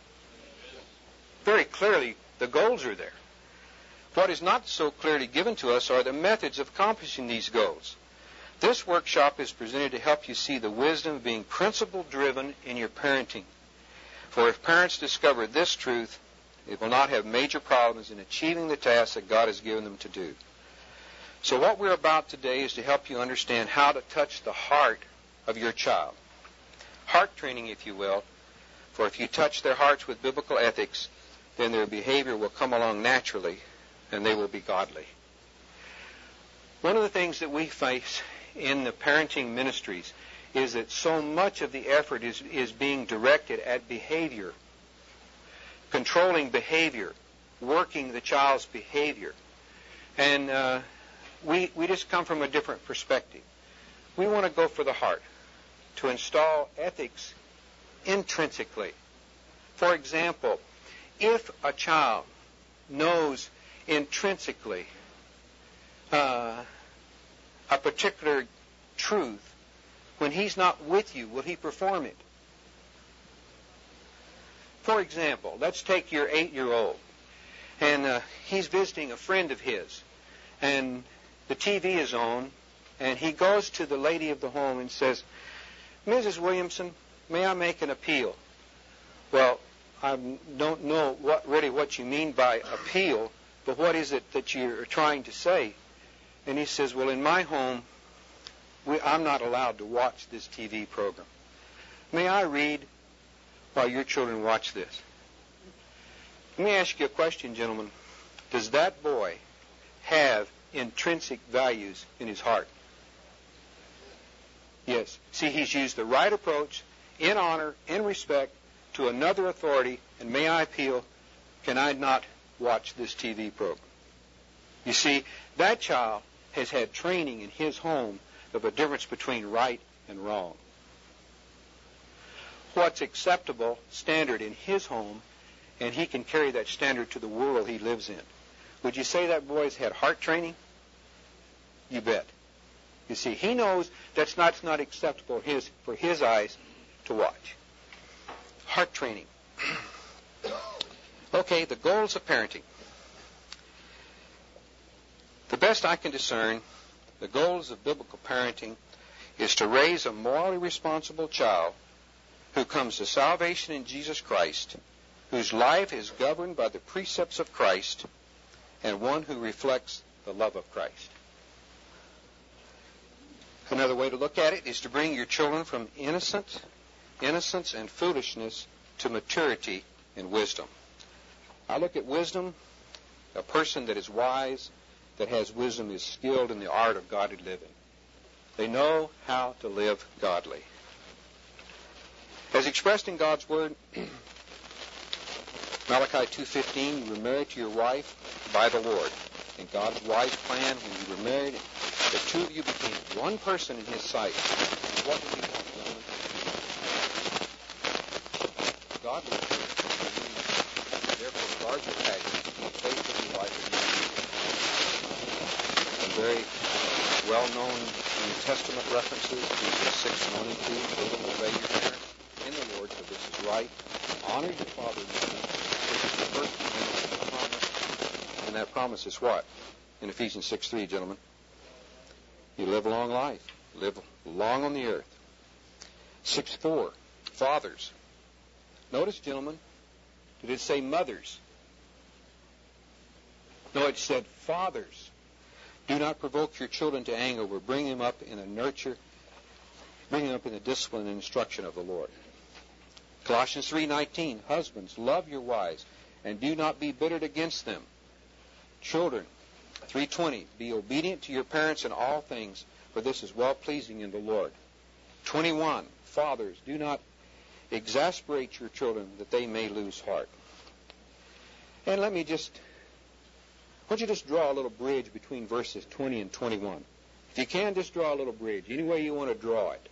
[SPEAKER 1] Very clearly, the goals are there. What is not so clearly given to us are the methods of accomplishing these goals. This workshop is presented to help you see the wisdom of being principle-driven in your parenting. For if parents discover this truth, they will not have major problems in achieving the tasks that God has given them to do. So what we're about today is to help you understand how to touch the heart of your child. Heart training, if you will, for if you touch their hearts with biblical ethics, then their behavior will come along naturally, and they will be godly. One of the things that we face in the parenting ministries is that so much of the effort is, is being directed at behavior, controlling behavior, working the child's behavior. And uh, we, we just come from a different perspective. We want to go for the heart, to install ethics intrinsically. For example, if a child knows intrinsically uh, a particular truth, when he's not with you, will he perform it? For example, let's take your eight-year-old, and uh, he's visiting a friend of his, and the T V is on, and he goes to the lady of the home and says, "Missus Williamson, may I make an appeal?" Well, I don't know what really what you mean by appeal, but what is it that you're trying to say? And he says, well, in my home, we, I'm not allowed to watch this T V program. May I read while your children watch this? Let me ask you a question, gentlemen. Does that boy have intrinsic values in his heart? Yes. See, he's used the right approach in honor, in respect to another authority, and may I appeal, can I not watch this T V program. You see, that child has had training in his home of a difference between right and wrong. What's acceptable standard in his home, and he can carry that standard to the world he lives in. Would you say that boy's had heart training? You bet. You see, he knows that's not, not acceptable his, for his eyes to watch. Heart training. Okay, the goals of parenting. The best I can discern, the goals of biblical parenting is to raise a morally responsible child who comes to salvation in Jesus Christ, whose life is governed by the precepts of Christ, and one who reflects the love of Christ. Another way to look at it is to bring your children from innocence, innocence and foolishness to maturity and wisdom. I look at wisdom, a person that is wise, that has wisdom, is skilled in the art of godly living. They know how to live godly. As expressed in God's Word, Malachi two fifteen, you were married to your wife by the Lord. In God's wise plan, when you were married, the two of you became one person in His sight. What did He want, gentlemen? Godly. Therefore, guard your passions, be faithful to your wife and some very well-known New Testament references, Ephesians six, one and two, children, obey your parents in the Lord, for this is right. Honor your father and mother. This is the first commandment of the promise. And that promise is what? In Ephesians six three, gentlemen. You live a long life. Live long on the earth. six four, fathers. Notice, gentlemen, did it say mothers? No, it said fathers. Do not provoke your children to anger, but bring them up in the nurture, bring them up in the discipline and instruction of the Lord. Colossians three nineteen, husbands, love your wives, and do not be bittered against them. Children, three twenty, be obedient to your parents in all things, for this is well-pleasing in the Lord. twenty-one, fathers, do not exasperate your children, that they may lose heart. And let me just, why don't you just draw a little bridge between verses twenty and twenty-one. If you can, just draw a little bridge, any way you want to draw it.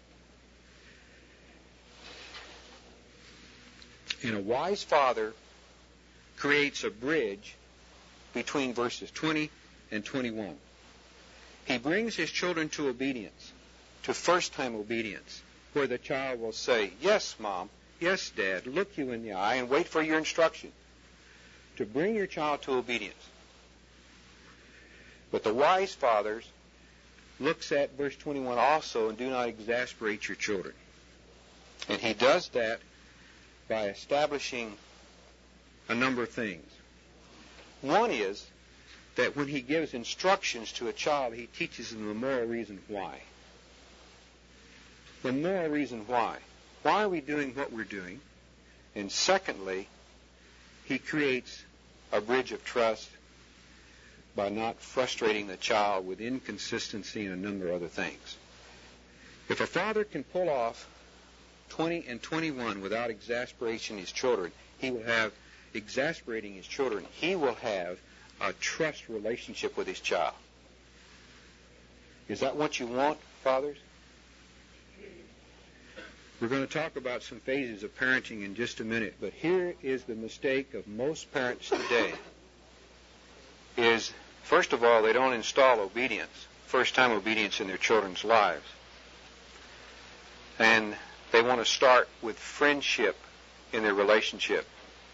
[SPEAKER 1] And a wise father creates a bridge between verses twenty and twenty-one. He brings his children to obedience, to first-time obedience, where the child will say, yes, Mom, yes, Dad, look you in the eye and wait for your instruction. To bring your child to obedience. But the wise fathers looks at verse twenty-one also, and do not exasperate your children. And he does that by establishing a number of things. One is that when he gives instructions to a child, he teaches them the moral reason why. The moral reason why. Why are we doing what we're doing? And secondly, he creates a bridge of trust by not frustrating the child with inconsistency and a number of other things. If a father can pull off twenty and twenty-one without exasperating his children, he will have, exasperating his children, he will have a trust relationship with his child. Is that what you want, fathers? We're going to talk about some phases of parenting in just a minute, but here is the mistake of most parents today. Is, first of all, they don't install obedience, first-time obedience in their children's lives. And they want to start with friendship in their relationship.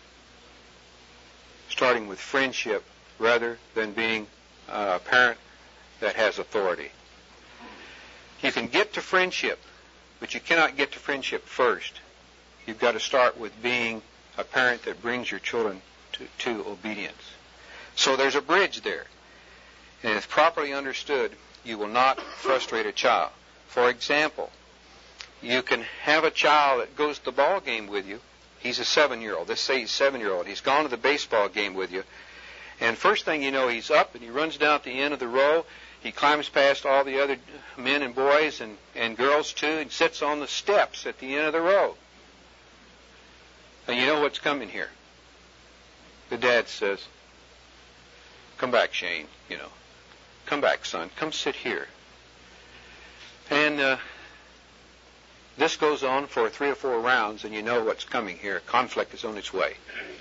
[SPEAKER 1] Starting with friendship rather than being a parent that has authority. You can get to friendship, but you cannot get to friendship first. You've got to start with being a parent that brings your children to, to obedience. So there's a bridge there. And if properly understood, you will not frustrate a child. For example, you can have a child that goes to the ball game with you. He's a seven-year-old. Let's say he's a seven-year-old. He's gone to the baseball game with you. And first thing you know, he's up and he runs down at the end of the row. He climbs past all the other men and boys and, and girls too and sits on the steps at the end of the row. And you know what's coming here. the dad says, come back, Shane, you know. Come back, son. Come sit here. And uh, this goes on for three or four rounds, and you know what's coming here. Conflict is on its way.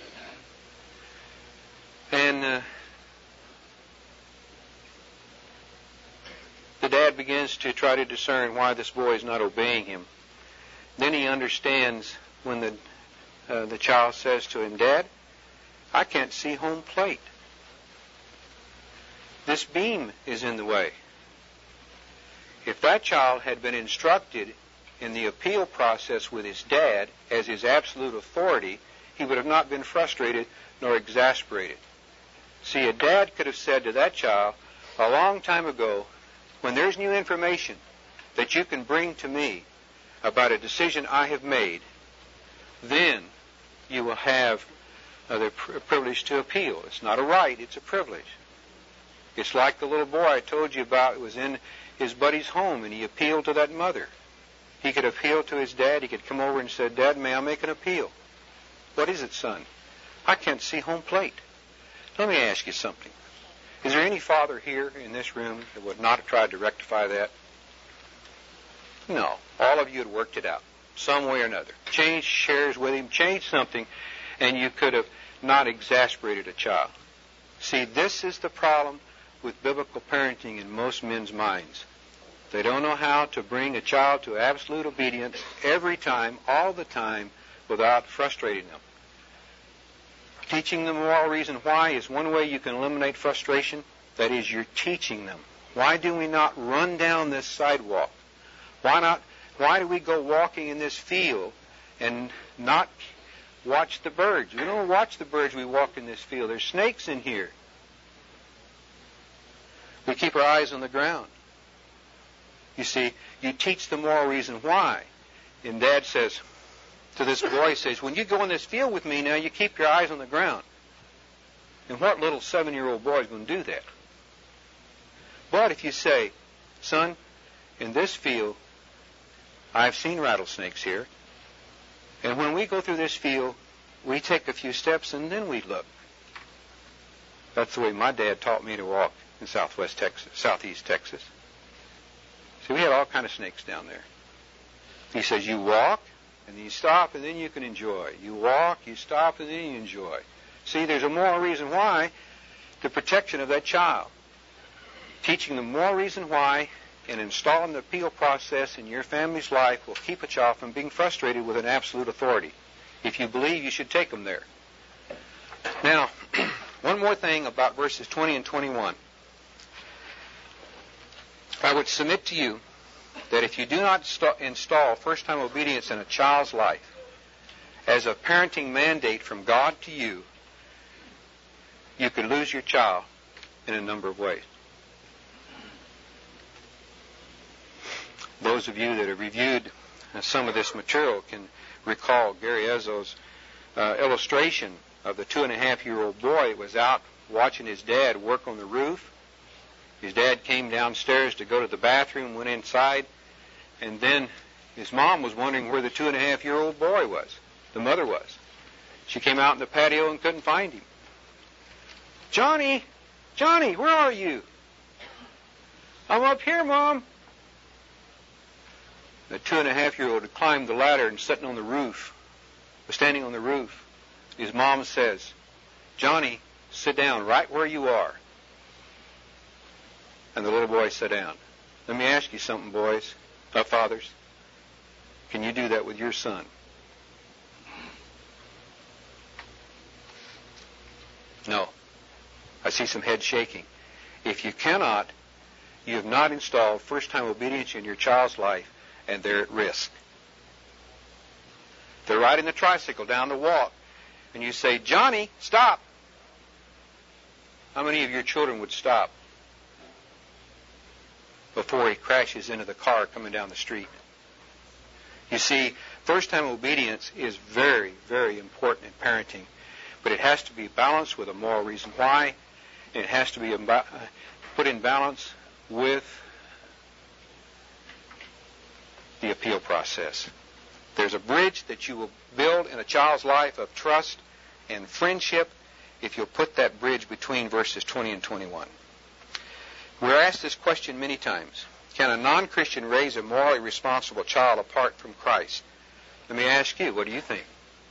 [SPEAKER 1] And uh, the dad begins to try to discern why this boy is not obeying him. Then he understands when the uh, the child says to him, Dad, I can't see home plate. This beam is in the way. If that child had been instructed in the appeal process with his dad as his absolute authority, he would have not been frustrated nor exasperated. See, a dad could have said to that child a long time ago, when there's new information that you can bring to me about a decision I have made, then you will have uh, the pr- privilege to appeal. It's not a right, it's a privilege. It's like the little boy I told you about who was in his buddy's home, and he appealed to that mother. He could appeal to his dad. He could come over and say, Dad, may I make an appeal? What is it, son? I can't see home plate. Let me ask you something. Is there any father here in this room that would not have tried to rectify that? No. All of you had worked it out, some way or another. Changed shares with him, changed something, and you could have not exasperated a child. See, this is the problem with biblical parenting in most men's minds. They don't know how to bring a child to absolute obedience every time, all the time, without frustrating them. Teaching them the moral reason why is one way you can eliminate frustration. That is, you're teaching them. Why do we not run down this sidewalk? Why not? Why do we go walking in this field and not watch the birds? We don't watch the birds. We walk in this field. There's snakes in here. We keep our eyes on the ground. You see, you teach the moral reason why. And Dad says to this boy, says, when you go in this field with me now, you keep your eyes on the ground. And what little seven-year-old boy is going to do that? But if you say, son, in this field, I've seen rattlesnakes here. And when we go through this field, we take a few steps and then we look. That's the way my dad taught me to walk in southwest Texas, southeast Texas. See, we had all kind of snakes down there. He says, you walk, and then you stop, and then you can enjoy. You walk, you stop, and then you enjoy. See, there's a moral reason why, the protection of that child. Teaching the moral reason why and installing the appeal process in your family's life will keep a child from being frustrated with an absolute authority. If you believe, you should take them there. Now, one more thing about verses twenty and twenty-one. I would submit to you that if you do not st- install first-time obedience in a child's life as a parenting mandate from God to you, you could lose your child in a number of ways. Those of you that have reviewed uh, some of this material can recall Gary Ezzo's uh, illustration of the two-and-a-half-year-old boy that was out watching his dad work on the roof. His dad came downstairs to go to the bathroom, went inside, and then his mom was wondering where the two-and-a-half-year-old boy was, the mother was. She came out in the patio and couldn't find him. Johnny, Johnny, where are you? I'm up here, Mom. The two-and-a-half-year-old had climbed the ladder and sitting on the roof, was standing on the roof. His mom says, Johnny, sit down right where you are. And the little boy sat down. Let me ask you something, boys, uh, fathers. Can you do that with your son? No. I see some head shaking. If you cannot, you have not installed first-time obedience in your child's life, and they're at risk. They're riding the tricycle down the walk, and you say, Johnny, stop. How many of your children would stop before he crashes into the car coming down the street? You see, first-time obedience is very, very important in parenting, but it has to be balanced with a moral reason why, and it has to be put in balance with the appeal process. There's a bridge that you will build in a child's life of trust and friendship if you'll put that bridge between verses twenty and twenty-one. We're asked this question many times. Can a non-Christian raise a morally responsible child apart from Christ? Let me ask you, what do you think?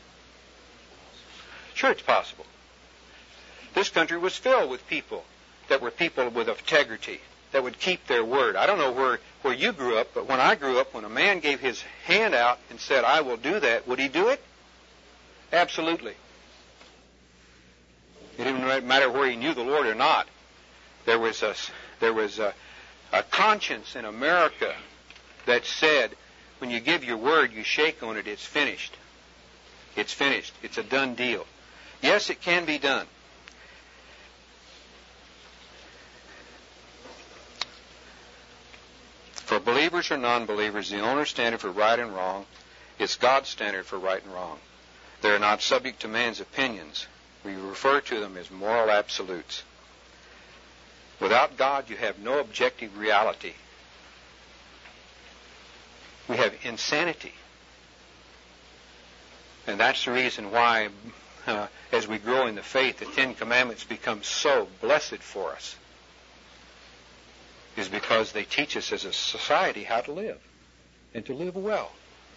[SPEAKER 1] Sure, it's possible. This country was filled with people that were people with integrity, that would keep their word. I don't know where, where you grew up, but when I grew up, when a man gave his hand out and said, I will do that, would he do it? Absolutely. It didn't matter where he knew the Lord or not. There was a, there was a, a conscience in America that said, when you give your word, you shake on it, it's finished. It's finished. It's a done deal. Yes, it can be done. For believers or non-believers, the owner's standard for right and wrong is God's standard for right and wrong. They are not subject to man's opinions. We refer to them as moral absolutes. Without God, you have no objective reality. We have insanity. And that's the reason why, uh, as we grow in the faith, the Ten Commandments become so blessed for us, is because they teach us as a society how to live, and to live well.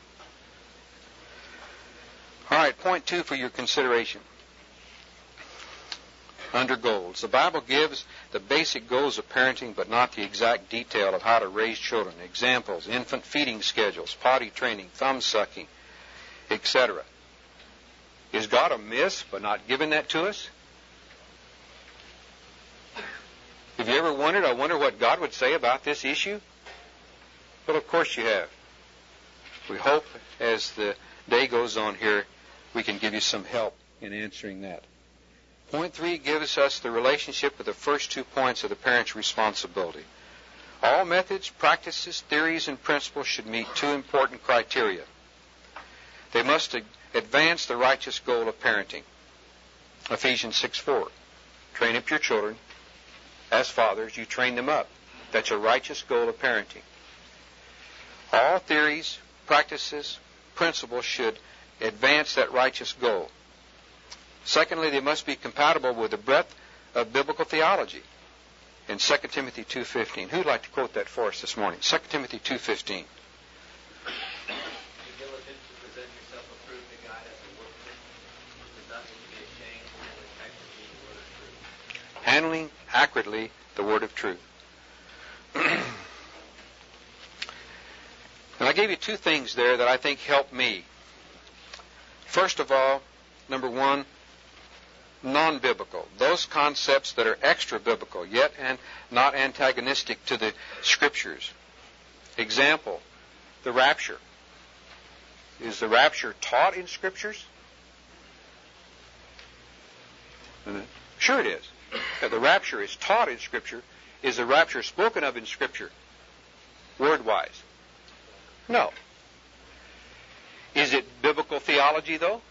[SPEAKER 1] All right, point two for your consideration. Under goals. The Bible gives the basic goals of parenting, but not the exact detail of how to raise children. Examples, infant feeding schedules, potty training, thumb sucking, et cetera. Is God amiss by not giving that to us? Have you ever wondered, I wonder what God would say about this issue? Well, of course you have. We hope as the day goes on here, we can give you some help in answering that. Point three gives us the relationship with the first two points of the parent's responsibility. All methods, practices, theories, and principles should meet two important criteria. They must advance the righteous goal of parenting. Ephesians six four. Train up your children. As fathers, you train them up. That's a righteous goal of parenting. All theories, practices, principles should advance that righteous goal. Secondly, they must be compatible with the breadth of biblical theology. In Second Timothy two fifteen. Who'd like to quote that for us this morning? Second Timothy two fifteen.
[SPEAKER 7] Be diligent to present yourself approved to God as a workman, with nothing to be ashamed, handling accurately the word of truth.
[SPEAKER 1] Handling accurately the word of truth. And I gave you two things there that I think help me. First of all, number one, non-biblical. Those concepts that are extra-biblical, yet and not antagonistic to the Scriptures. Example, the rapture. Is the rapture taught in Scriptures? Sure it is. The rapture is taught in Scripture. Is the rapture spoken of in Scripture, word-wise? No. Is it biblical theology, though?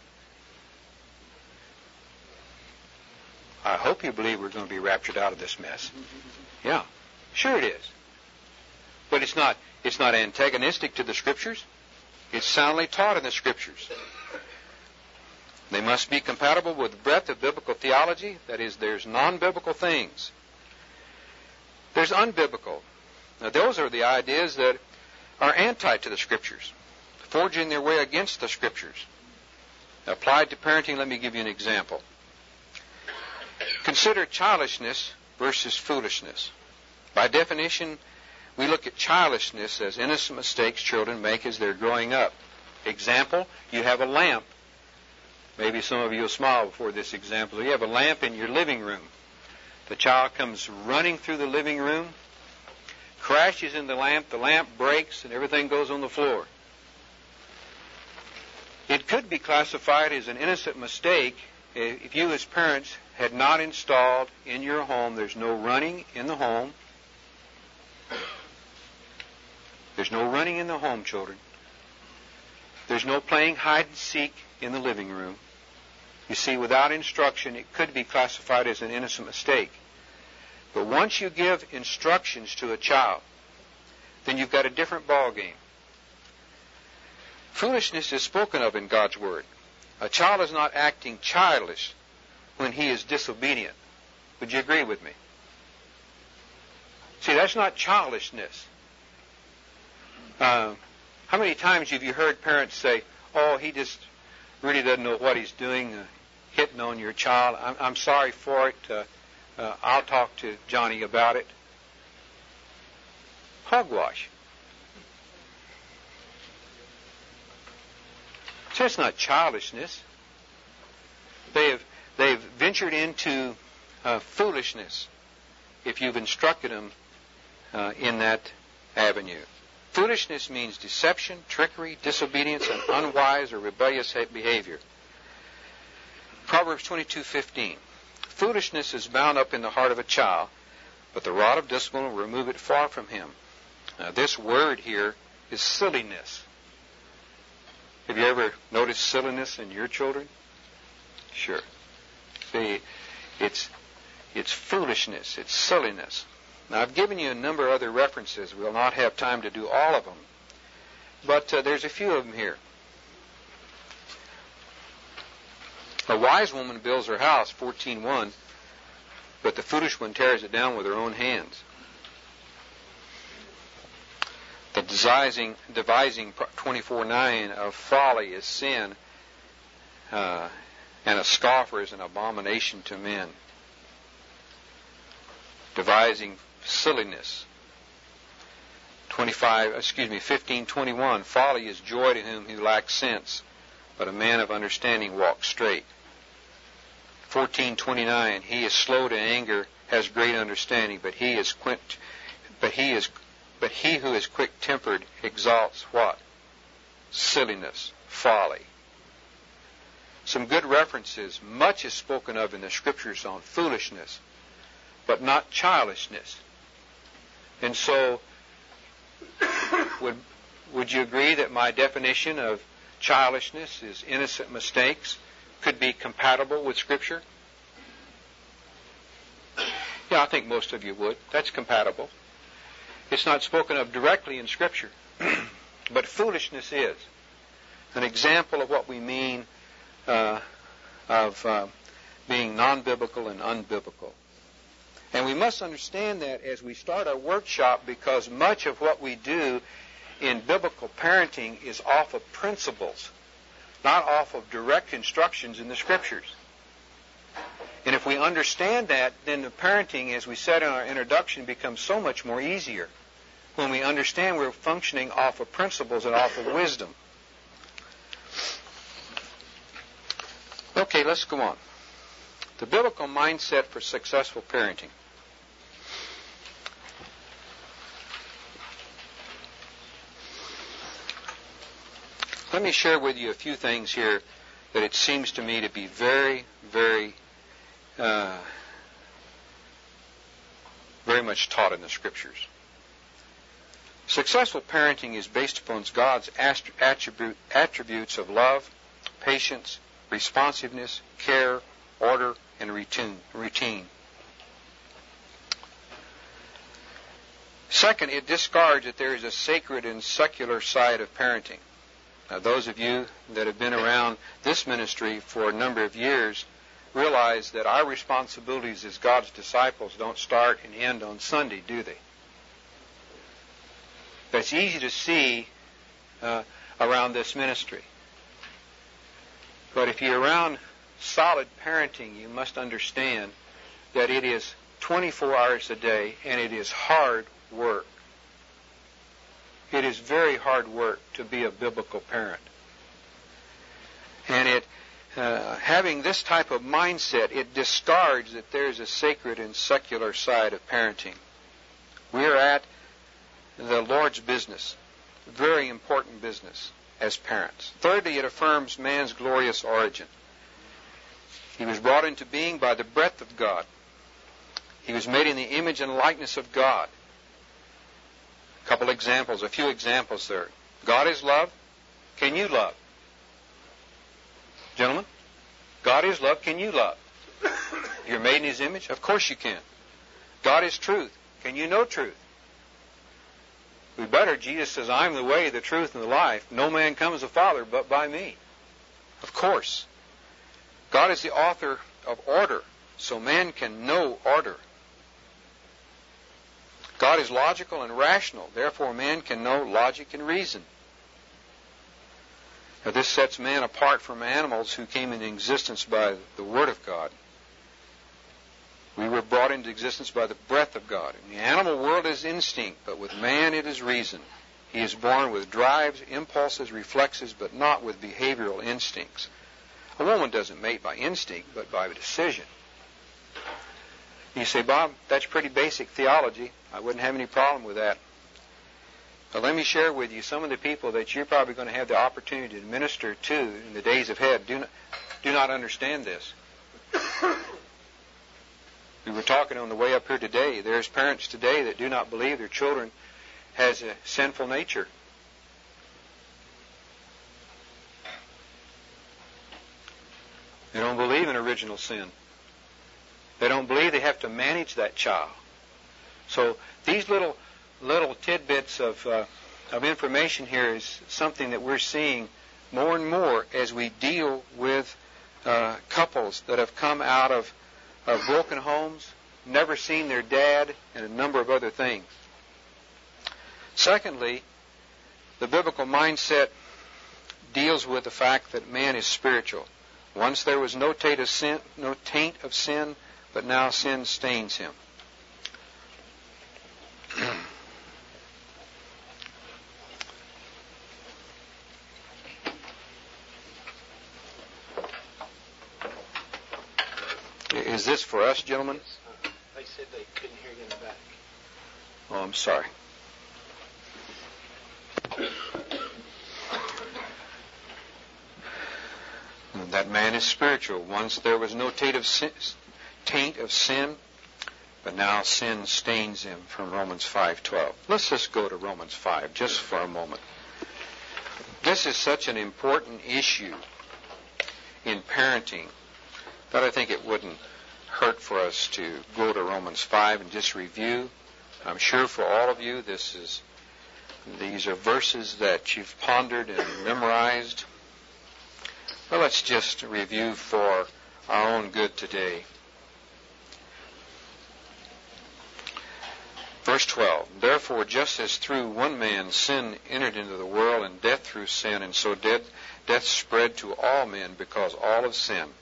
[SPEAKER 1] I hope you believe we're going to be raptured out of this mess. Yeah, sure it is. But it's not, it's not antagonistic to the Scriptures. It's soundly taught in the Scriptures. They must be compatible with the breadth of biblical theology. That is, there's non-biblical things. There's unbiblical. Now, those are the ideas that are anti to the Scriptures, forging their way against the Scriptures. Applied to parenting, let me give you an example. Consider childishness versus foolishness. By definition, we look at childishness as innocent mistakes children make as they're growing up. Example, you have a lamp. Maybe some of you will smile before this example. You have a lamp in your living room. The child comes running through the living room, crashes in the lamp, the lamp breaks, and everything goes on the floor. It could be classified as an innocent mistake if you as parents had not installed in your home, there's no running in the home. There's no running in the home, children. There's no playing hide and seek in the living room. You see, without instruction, it could be classified as an innocent mistake. But once you give instructions to a child, then you've got a different ball game. Foolishness is spoken of in God's Word. A child is not acting childish when he is disobedient. Would you agree with me? See, that's not childishness. Uh, how many times have you heard parents say, oh, he just really doesn't know what he's doing, uh, hitting on your child. I'm, I'm sorry for it. Uh, uh, I'll talk to Johnny about it. Hogwash. So it's not childishness. They have they've ventured into uh, foolishness if you've instructed them uh, in that avenue. Foolishness means deception, trickery, disobedience, and unwise or rebellious behavior. Proverbs twenty-two fifteen. Foolishness is bound up in the heart of a child, but the rod of discipline will remove it far from him. Now, this word here is silliness. Have you ever noticed silliness in your children? Sure. See, it's it's foolishness. It's silliness. Now, I've given you a number of other references. We'll not have time to do all of them. But uh, there's a few of them here. A wise woman builds her house, fourteen one, but the foolish one tears it down with her own hands. The devising, devising twenty-four nine of folly is sin, uh, and a scoffer is an abomination to men. Devising silliness. twenty-five, excuse me, fifteen twenty-one. Folly is joy to him who lacks sense, but a man of understanding walks straight. fourteen twenty-nine. He is slow to anger, has great understanding, but he is quick, but he is, but he who is quick-tempered exalts what? Silliness, folly. Some good references. Much is spoken of in the Scriptures on foolishness, but not childishness. And so, would would you agree that my definition of childishness is innocent mistakes could be compatible with Scripture? Yeah, I think most of you would. That's compatible. It's not spoken of directly in Scripture, but foolishness is an example of what we mean uh, of uh, being non-biblical and unbiblical. And we must understand that as we start our workshop, because much of what we do in biblical parenting is off of principles, not off of direct instructions in the Scriptures. And if we understand that, then the parenting, as we said in our introduction, becomes so much more easier when we understand we're functioning off of principles and off of wisdom. Okay, let's go on. The biblical mindset for successful parenting. Let me share with you a few things here that it seems to me to be very, very, uh, very much taught in the Scriptures. Successful parenting is based upon God's attribute, attributes of love, patience, responsiveness, care, order, and routine. Second, it discards that there is a sacred and secular side of parenting. Now, those of you that have been around this ministry for a number of years realize that our responsibilities as God's disciples don't start and end on Sunday, do they? That's easy to see uh, around this ministry. But if you're around solid parenting, you must understand that it is twenty-four hours a day, and it is hard work. It is very hard work to be a biblical parent. And it, uh, having this type of mindset, it discards that there's a sacred and secular side of parenting. We're at the Lord's business, very important business as parents. Thirdly, it affirms man's glorious origin. He was brought into being by the breath of God. He was made in the image and likeness of God. A couple examples, a few examples there. God is love. Can you love? Gentlemen, God is love. Can you love? You're made in His image? Of course you can. God is truth. Can you know truth? We better. Jesus says, I'm the way, the truth, and the life. No man comes to the Father but by me. Of course. God is the author of order, so man can know order. God is logical and rational, therefore man can know logic and reason. Now, this sets man apart from animals who came into existence by the Word of God. We were brought into existence by the breath of God. In the animal world is instinct, but with man it is reason. He is born with drives, impulses, reflexes, but not with behavioral instincts. A woman doesn't mate by instinct, but by decision. You say, Bob, that's pretty basic theology. I wouldn't have any problem with that. But let me share with you some of the people that you're probably going to have the opportunity to minister to in the days ahead do not, do not understand this. We were talking on the way up here today. There's parents today that do not believe their children has a sinful nature. They don't believe in original sin. They don't believe they have to manage that child. So these little little tidbits of uh, of information here is something that we're seeing more and more as we deal with uh, couples that have come out of, of broken homes, never seen their dad, and a number of other things. Secondly, the biblical mindset deals with the fact that man is spiritual. Once there was no taint of sin, no taint of sin, but now sin stains him. Is this for us, gentlemen?
[SPEAKER 8] They said they couldn't hear you in the back.
[SPEAKER 1] Oh, I'm sorry. That man is spiritual. Once there was no taint of sin, taint of sin, but now sin stains him, from Romans five twelve. Let's just go to Romans five just for a moment. This is such an important issue in parenting that I think it wouldn't hurt for us to go to Romans five and just review. I'm sure for all of you this is these are verses that you've pondered and memorized. Well, let's just review for our own good today. Verse twelve, therefore, just as through one man sin entered into the world, and death through sin, and so death, death spread to all men because all have sinned.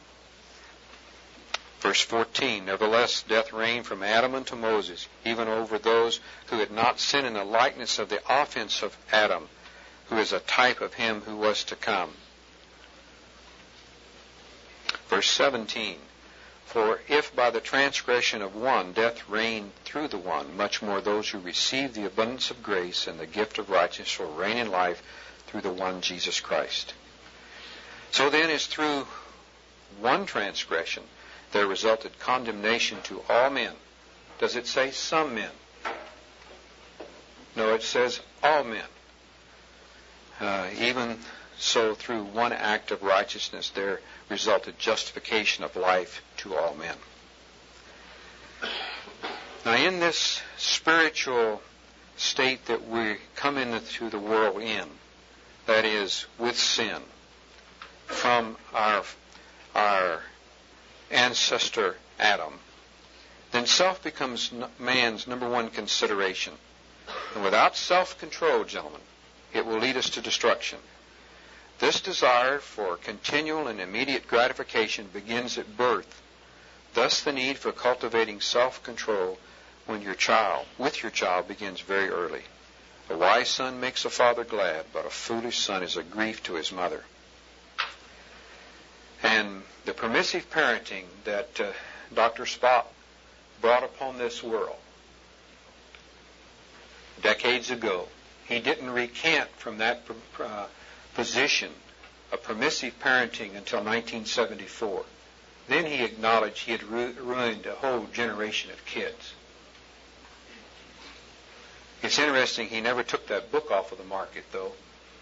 [SPEAKER 1] Verse fourteen, nevertheless, death reigned from Adam unto Moses, even over those who had not sinned in the likeness of the offense of Adam, who is a type of him who was to come. Verse seventeen, for if by the transgression of one death reigned through the one, much more those who receive the abundance of grace and the gift of righteousness will reign in life through the one Jesus Christ. So then, as through one transgression there resulted condemnation to all men. Does it say some men? No, it says all men. Uh, even so, through one act of righteousness there resulted justification of life to all men. Now, in this spiritual state that we come into the world in, that is, with sin, from our, our ancestor Adam, then self becomes man's number one consideration. And without self-control, gentlemen, it will lead us to destruction. This desire for continual and immediate gratification begins at birth. Thus the need for cultivating self-control when your child, with your child, begins very early. A wise son makes a father glad, but a foolish son is a grief to his mother. And the permissive parenting that uh, Doctor Spock brought upon this world decades ago, he didn't recant from that uh, position of permissive parenting until nineteen seventy-four. Then he acknowledged he had ru- ruined a whole generation of kids. It's interesting, he never took that book off of the market, though.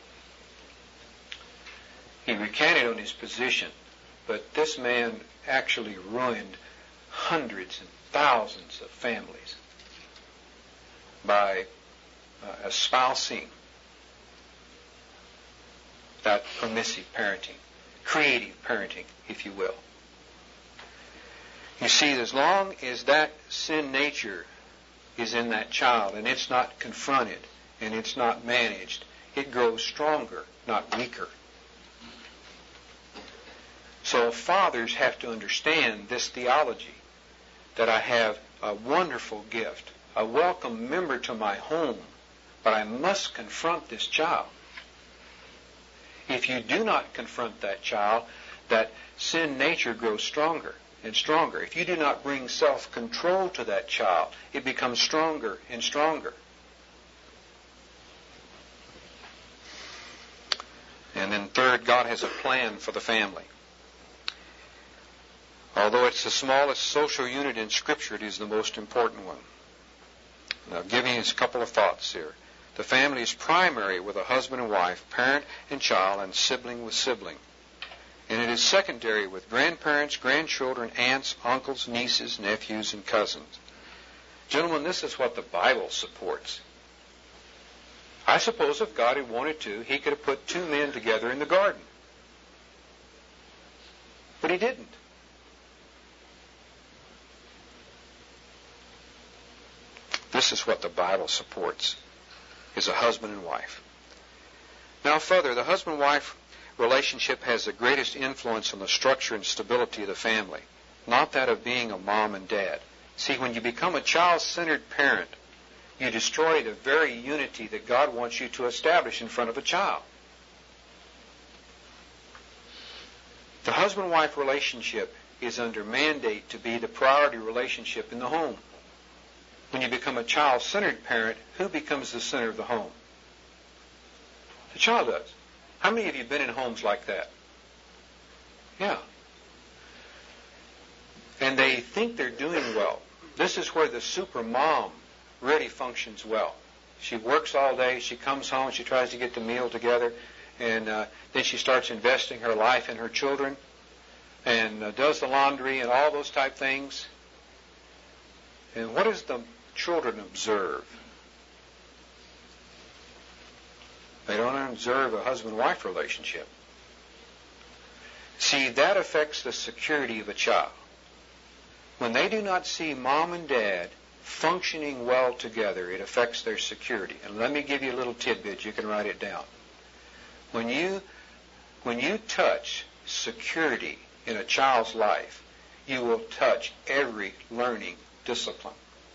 [SPEAKER 1] He recanted on his position, but this man actually ruined hundreds and thousands of families by uh, espousing that permissive parenting, creative parenting, if you will. You see, as long as that sin nature is in that child and it's not confronted and it's not managed, it grows stronger, not weaker. So fathers have to understand this theology, that I have a wonderful gift, a welcome member to my home, but I must confront this child. If you do not confront that child, that sin nature grows stronger and stronger. If you do not bring self-control to that child, it becomes stronger and stronger. And then third, God has a plan for the family. Although it's the smallest social unit in Scripture, it is the most important one. Now, giving you a couple of thoughts here. The family is primary with a husband and wife, parent and child, and sibling with sibling. And it is secondary with grandparents, grandchildren, aunts, uncles, nieces, nephews, and cousins. Gentlemen, this is what the Bible supports. I suppose if God had wanted to, he could have put two men together in the garden. But he didn't. This is what the Bible supports, is a husband and wife. Now further, the husband-wife relationship has the greatest influence on the structure and stability of the family, not that of being a mom and dad. See, when you become a child-centered parent, you destroy the very unity that God wants you to establish in front of a child. The husband-wife relationship is under mandate to be the priority relationship in the home. When you become a child-centered parent, who becomes the center of the home? The child does. How many of you have been in homes like that? Yeah. And they think they're doing well. This is where the super mom really functions well. She works all day, she comes home, she tries to get the meal together, and uh, then she starts investing her life in her children, and uh, does the laundry and all those type things. And what does the children observe? They don't observe a husband-wife relationship. See, that affects the security of a child. When they do not see mom and dad functioning well together, it affects their security. And let me give you a little tidbit. You can write it down. When you, when you touch security in a child's life, you will touch every learning discipline.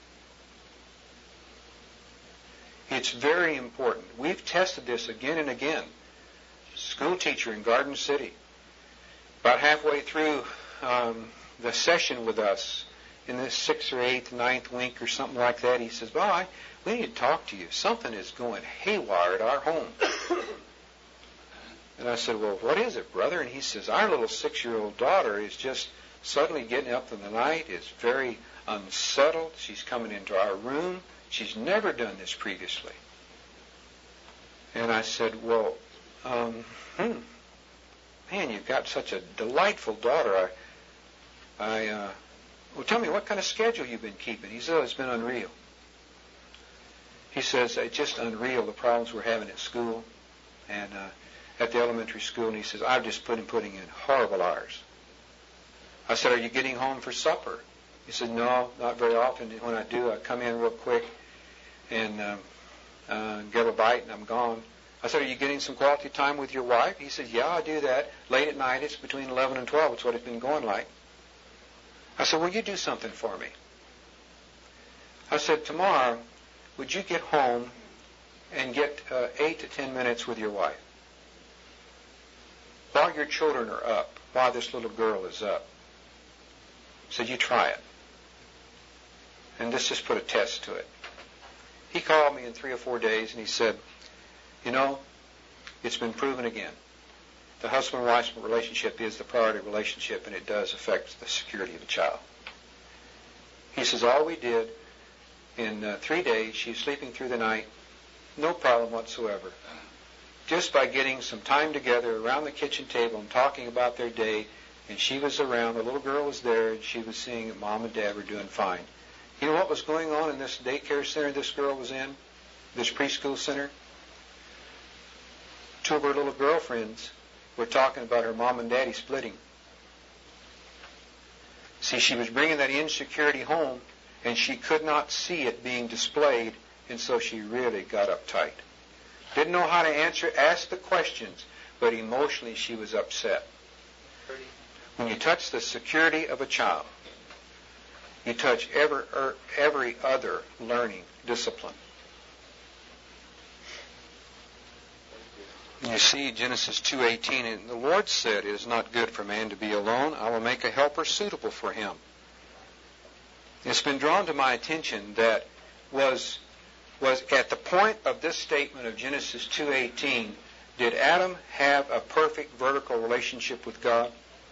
[SPEAKER 1] It's very important. We've tested this again and again. School teacher in Garden City, about halfway through um, the session with us, in the sixth or eighth, ninth week or something like that, he says, well, I, we need to talk to you. Something is going haywire at our home. And I said, well, what is it, brother? And he says, our little six-year-old daughter is just suddenly getting up in the night, is very unsettled. She's coming into our room. She's never done this previously. And I said, well, um, hmm, man, you've got such a delightful daughter. I, I, uh, well, tell me, what kind of schedule you've been keeping? He said, oh, it's been unreal. He says, it's just unreal, the problems we're having at school and uh, at the elementary school. And he says, I've just been putting in horrible hours. I said, are you getting home for supper? He said, no, not very often. When I do, I come in real quick and um, uh, get a bite and I'm gone. I said, are you getting some quality time with your wife? He said, yeah, I do that. Late at night, it's between eleven and twelve. It's what it's been going like. I said, will you do something for me? I said, tomorrow, would you get home and get uh, eight to ten minutes with your wife? While your children are up, while this little girl is up. I said, you try it. And let's just put a test to it. He called me in three or four days and he said, you know, it's been proven again. The husband-wife relationship is the priority relationship, and it does affect the security of a child. He says, all we did in uh, three days, she's sleeping through the night, no problem whatsoever. Just by getting some time together around the kitchen table and talking about their day, and she was around, the little girl was there, and she was seeing that mom and dad were doing fine. You know what was going on in this daycare center this girl was in? This preschool center? Two of her little girlfriends were talking about her mom and daddy splitting. See, she was bringing that insecurity home, and she could not see it being displayed, and so she really got uptight. Didn't know how to answer, ask the questions, but emotionally she was upset. When you touch the security of a child, you touch every, every other learning discipline. You see Genesis two eighteen, and the Lord said, "It is not good for man to be alone. I will make a helper suitable for him." It's been drawn to my attention that was was at the point of this statement of Genesis two eighteen, did Adam have a perfect vertical relationship with God?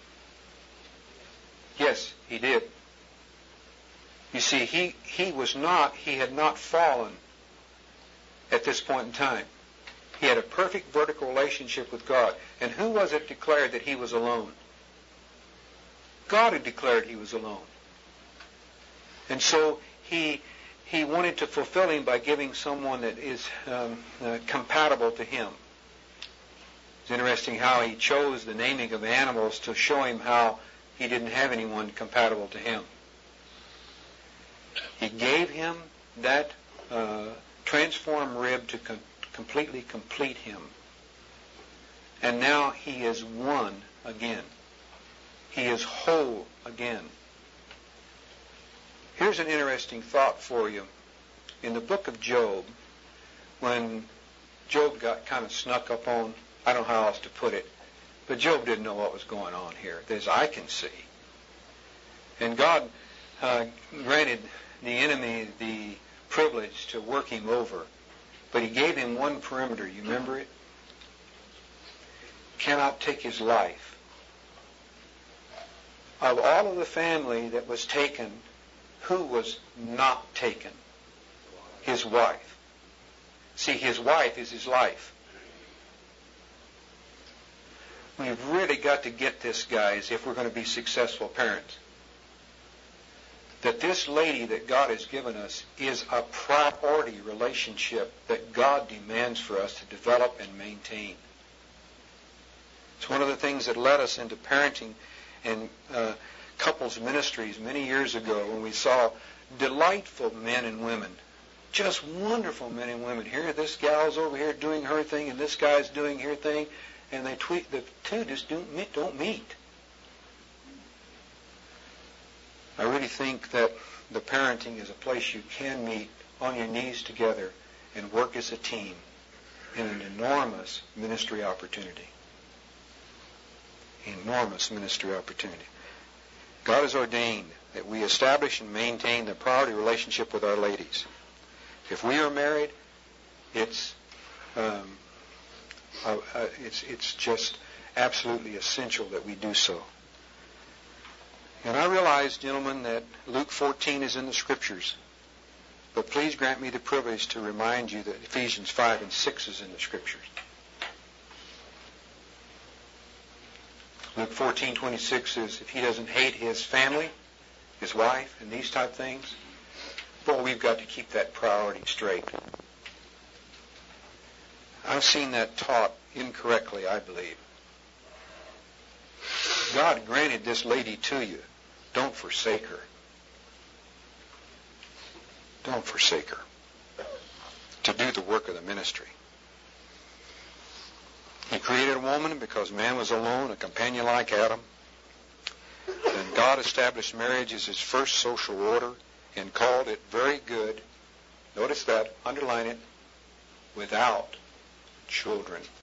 [SPEAKER 1] Yes, he did. You see, he, he was not, he had not fallen at this point in time. He had a perfect vertical relationship with God. And who was it declared that he was alone? God had declared he was alone. And so he he wanted to fulfill him by giving someone that is um, uh, compatible to him. It's interesting how he chose the naming of animals to show him how he didn't have anyone compatible to him. He gave him that uh, transformed rib to com- completely complete him. And now he is one again. He is whole again. Here's an interesting thought for you. In the book of Job, when Job got kind of snuck up on, I don't know how else to put it, but Job didn't know what was going on here, as I can see. And God uh, granted the enemy the privilege to work him over, but he gave him one perimeter. You remember it? Cannot take his life. Of all of the family that was taken, who was not taken? His wife. See, his wife is his life. We've really got to get this, guys, if we're going to be successful parents. That this lady that God has given us is a priority relationship that God demands for us to develop and maintain. It's one of the things that led us into parenting and uh, couples ministries many years ago when we saw delightful men and women, just wonderful men and women. Here, this gal's over here doing her thing, and this guy's doing her thing, and they tweet. The two just don't meet. Don't meet. I really think that the parenting is a place you can meet on your knees together and work as a team in an enormous ministry opportunity. Enormous ministry opportunity. God has ordained that we establish and maintain the priority relationship with our ladies. If we are married, it's um, uh, uh, it's it's just absolutely essential that we do so. And I realize, gentlemen, that Luke fourteen is in the Scriptures, but please grant me the privilege to remind you that Ephesians five and six is in the Scriptures. Luke fourteen twenty-six says, if he doesn't hate his family, his wife, and these type things, boy, we've got to keep that priority straight. I've seen that taught incorrectly, I believe. God granted this lady to you. Don't forsake her. Don't forsake her to do the work of the ministry. He created a woman because man was alone, a companion like Adam. And God established marriage as his first social order and called it very good. Notice that, underline it, without children.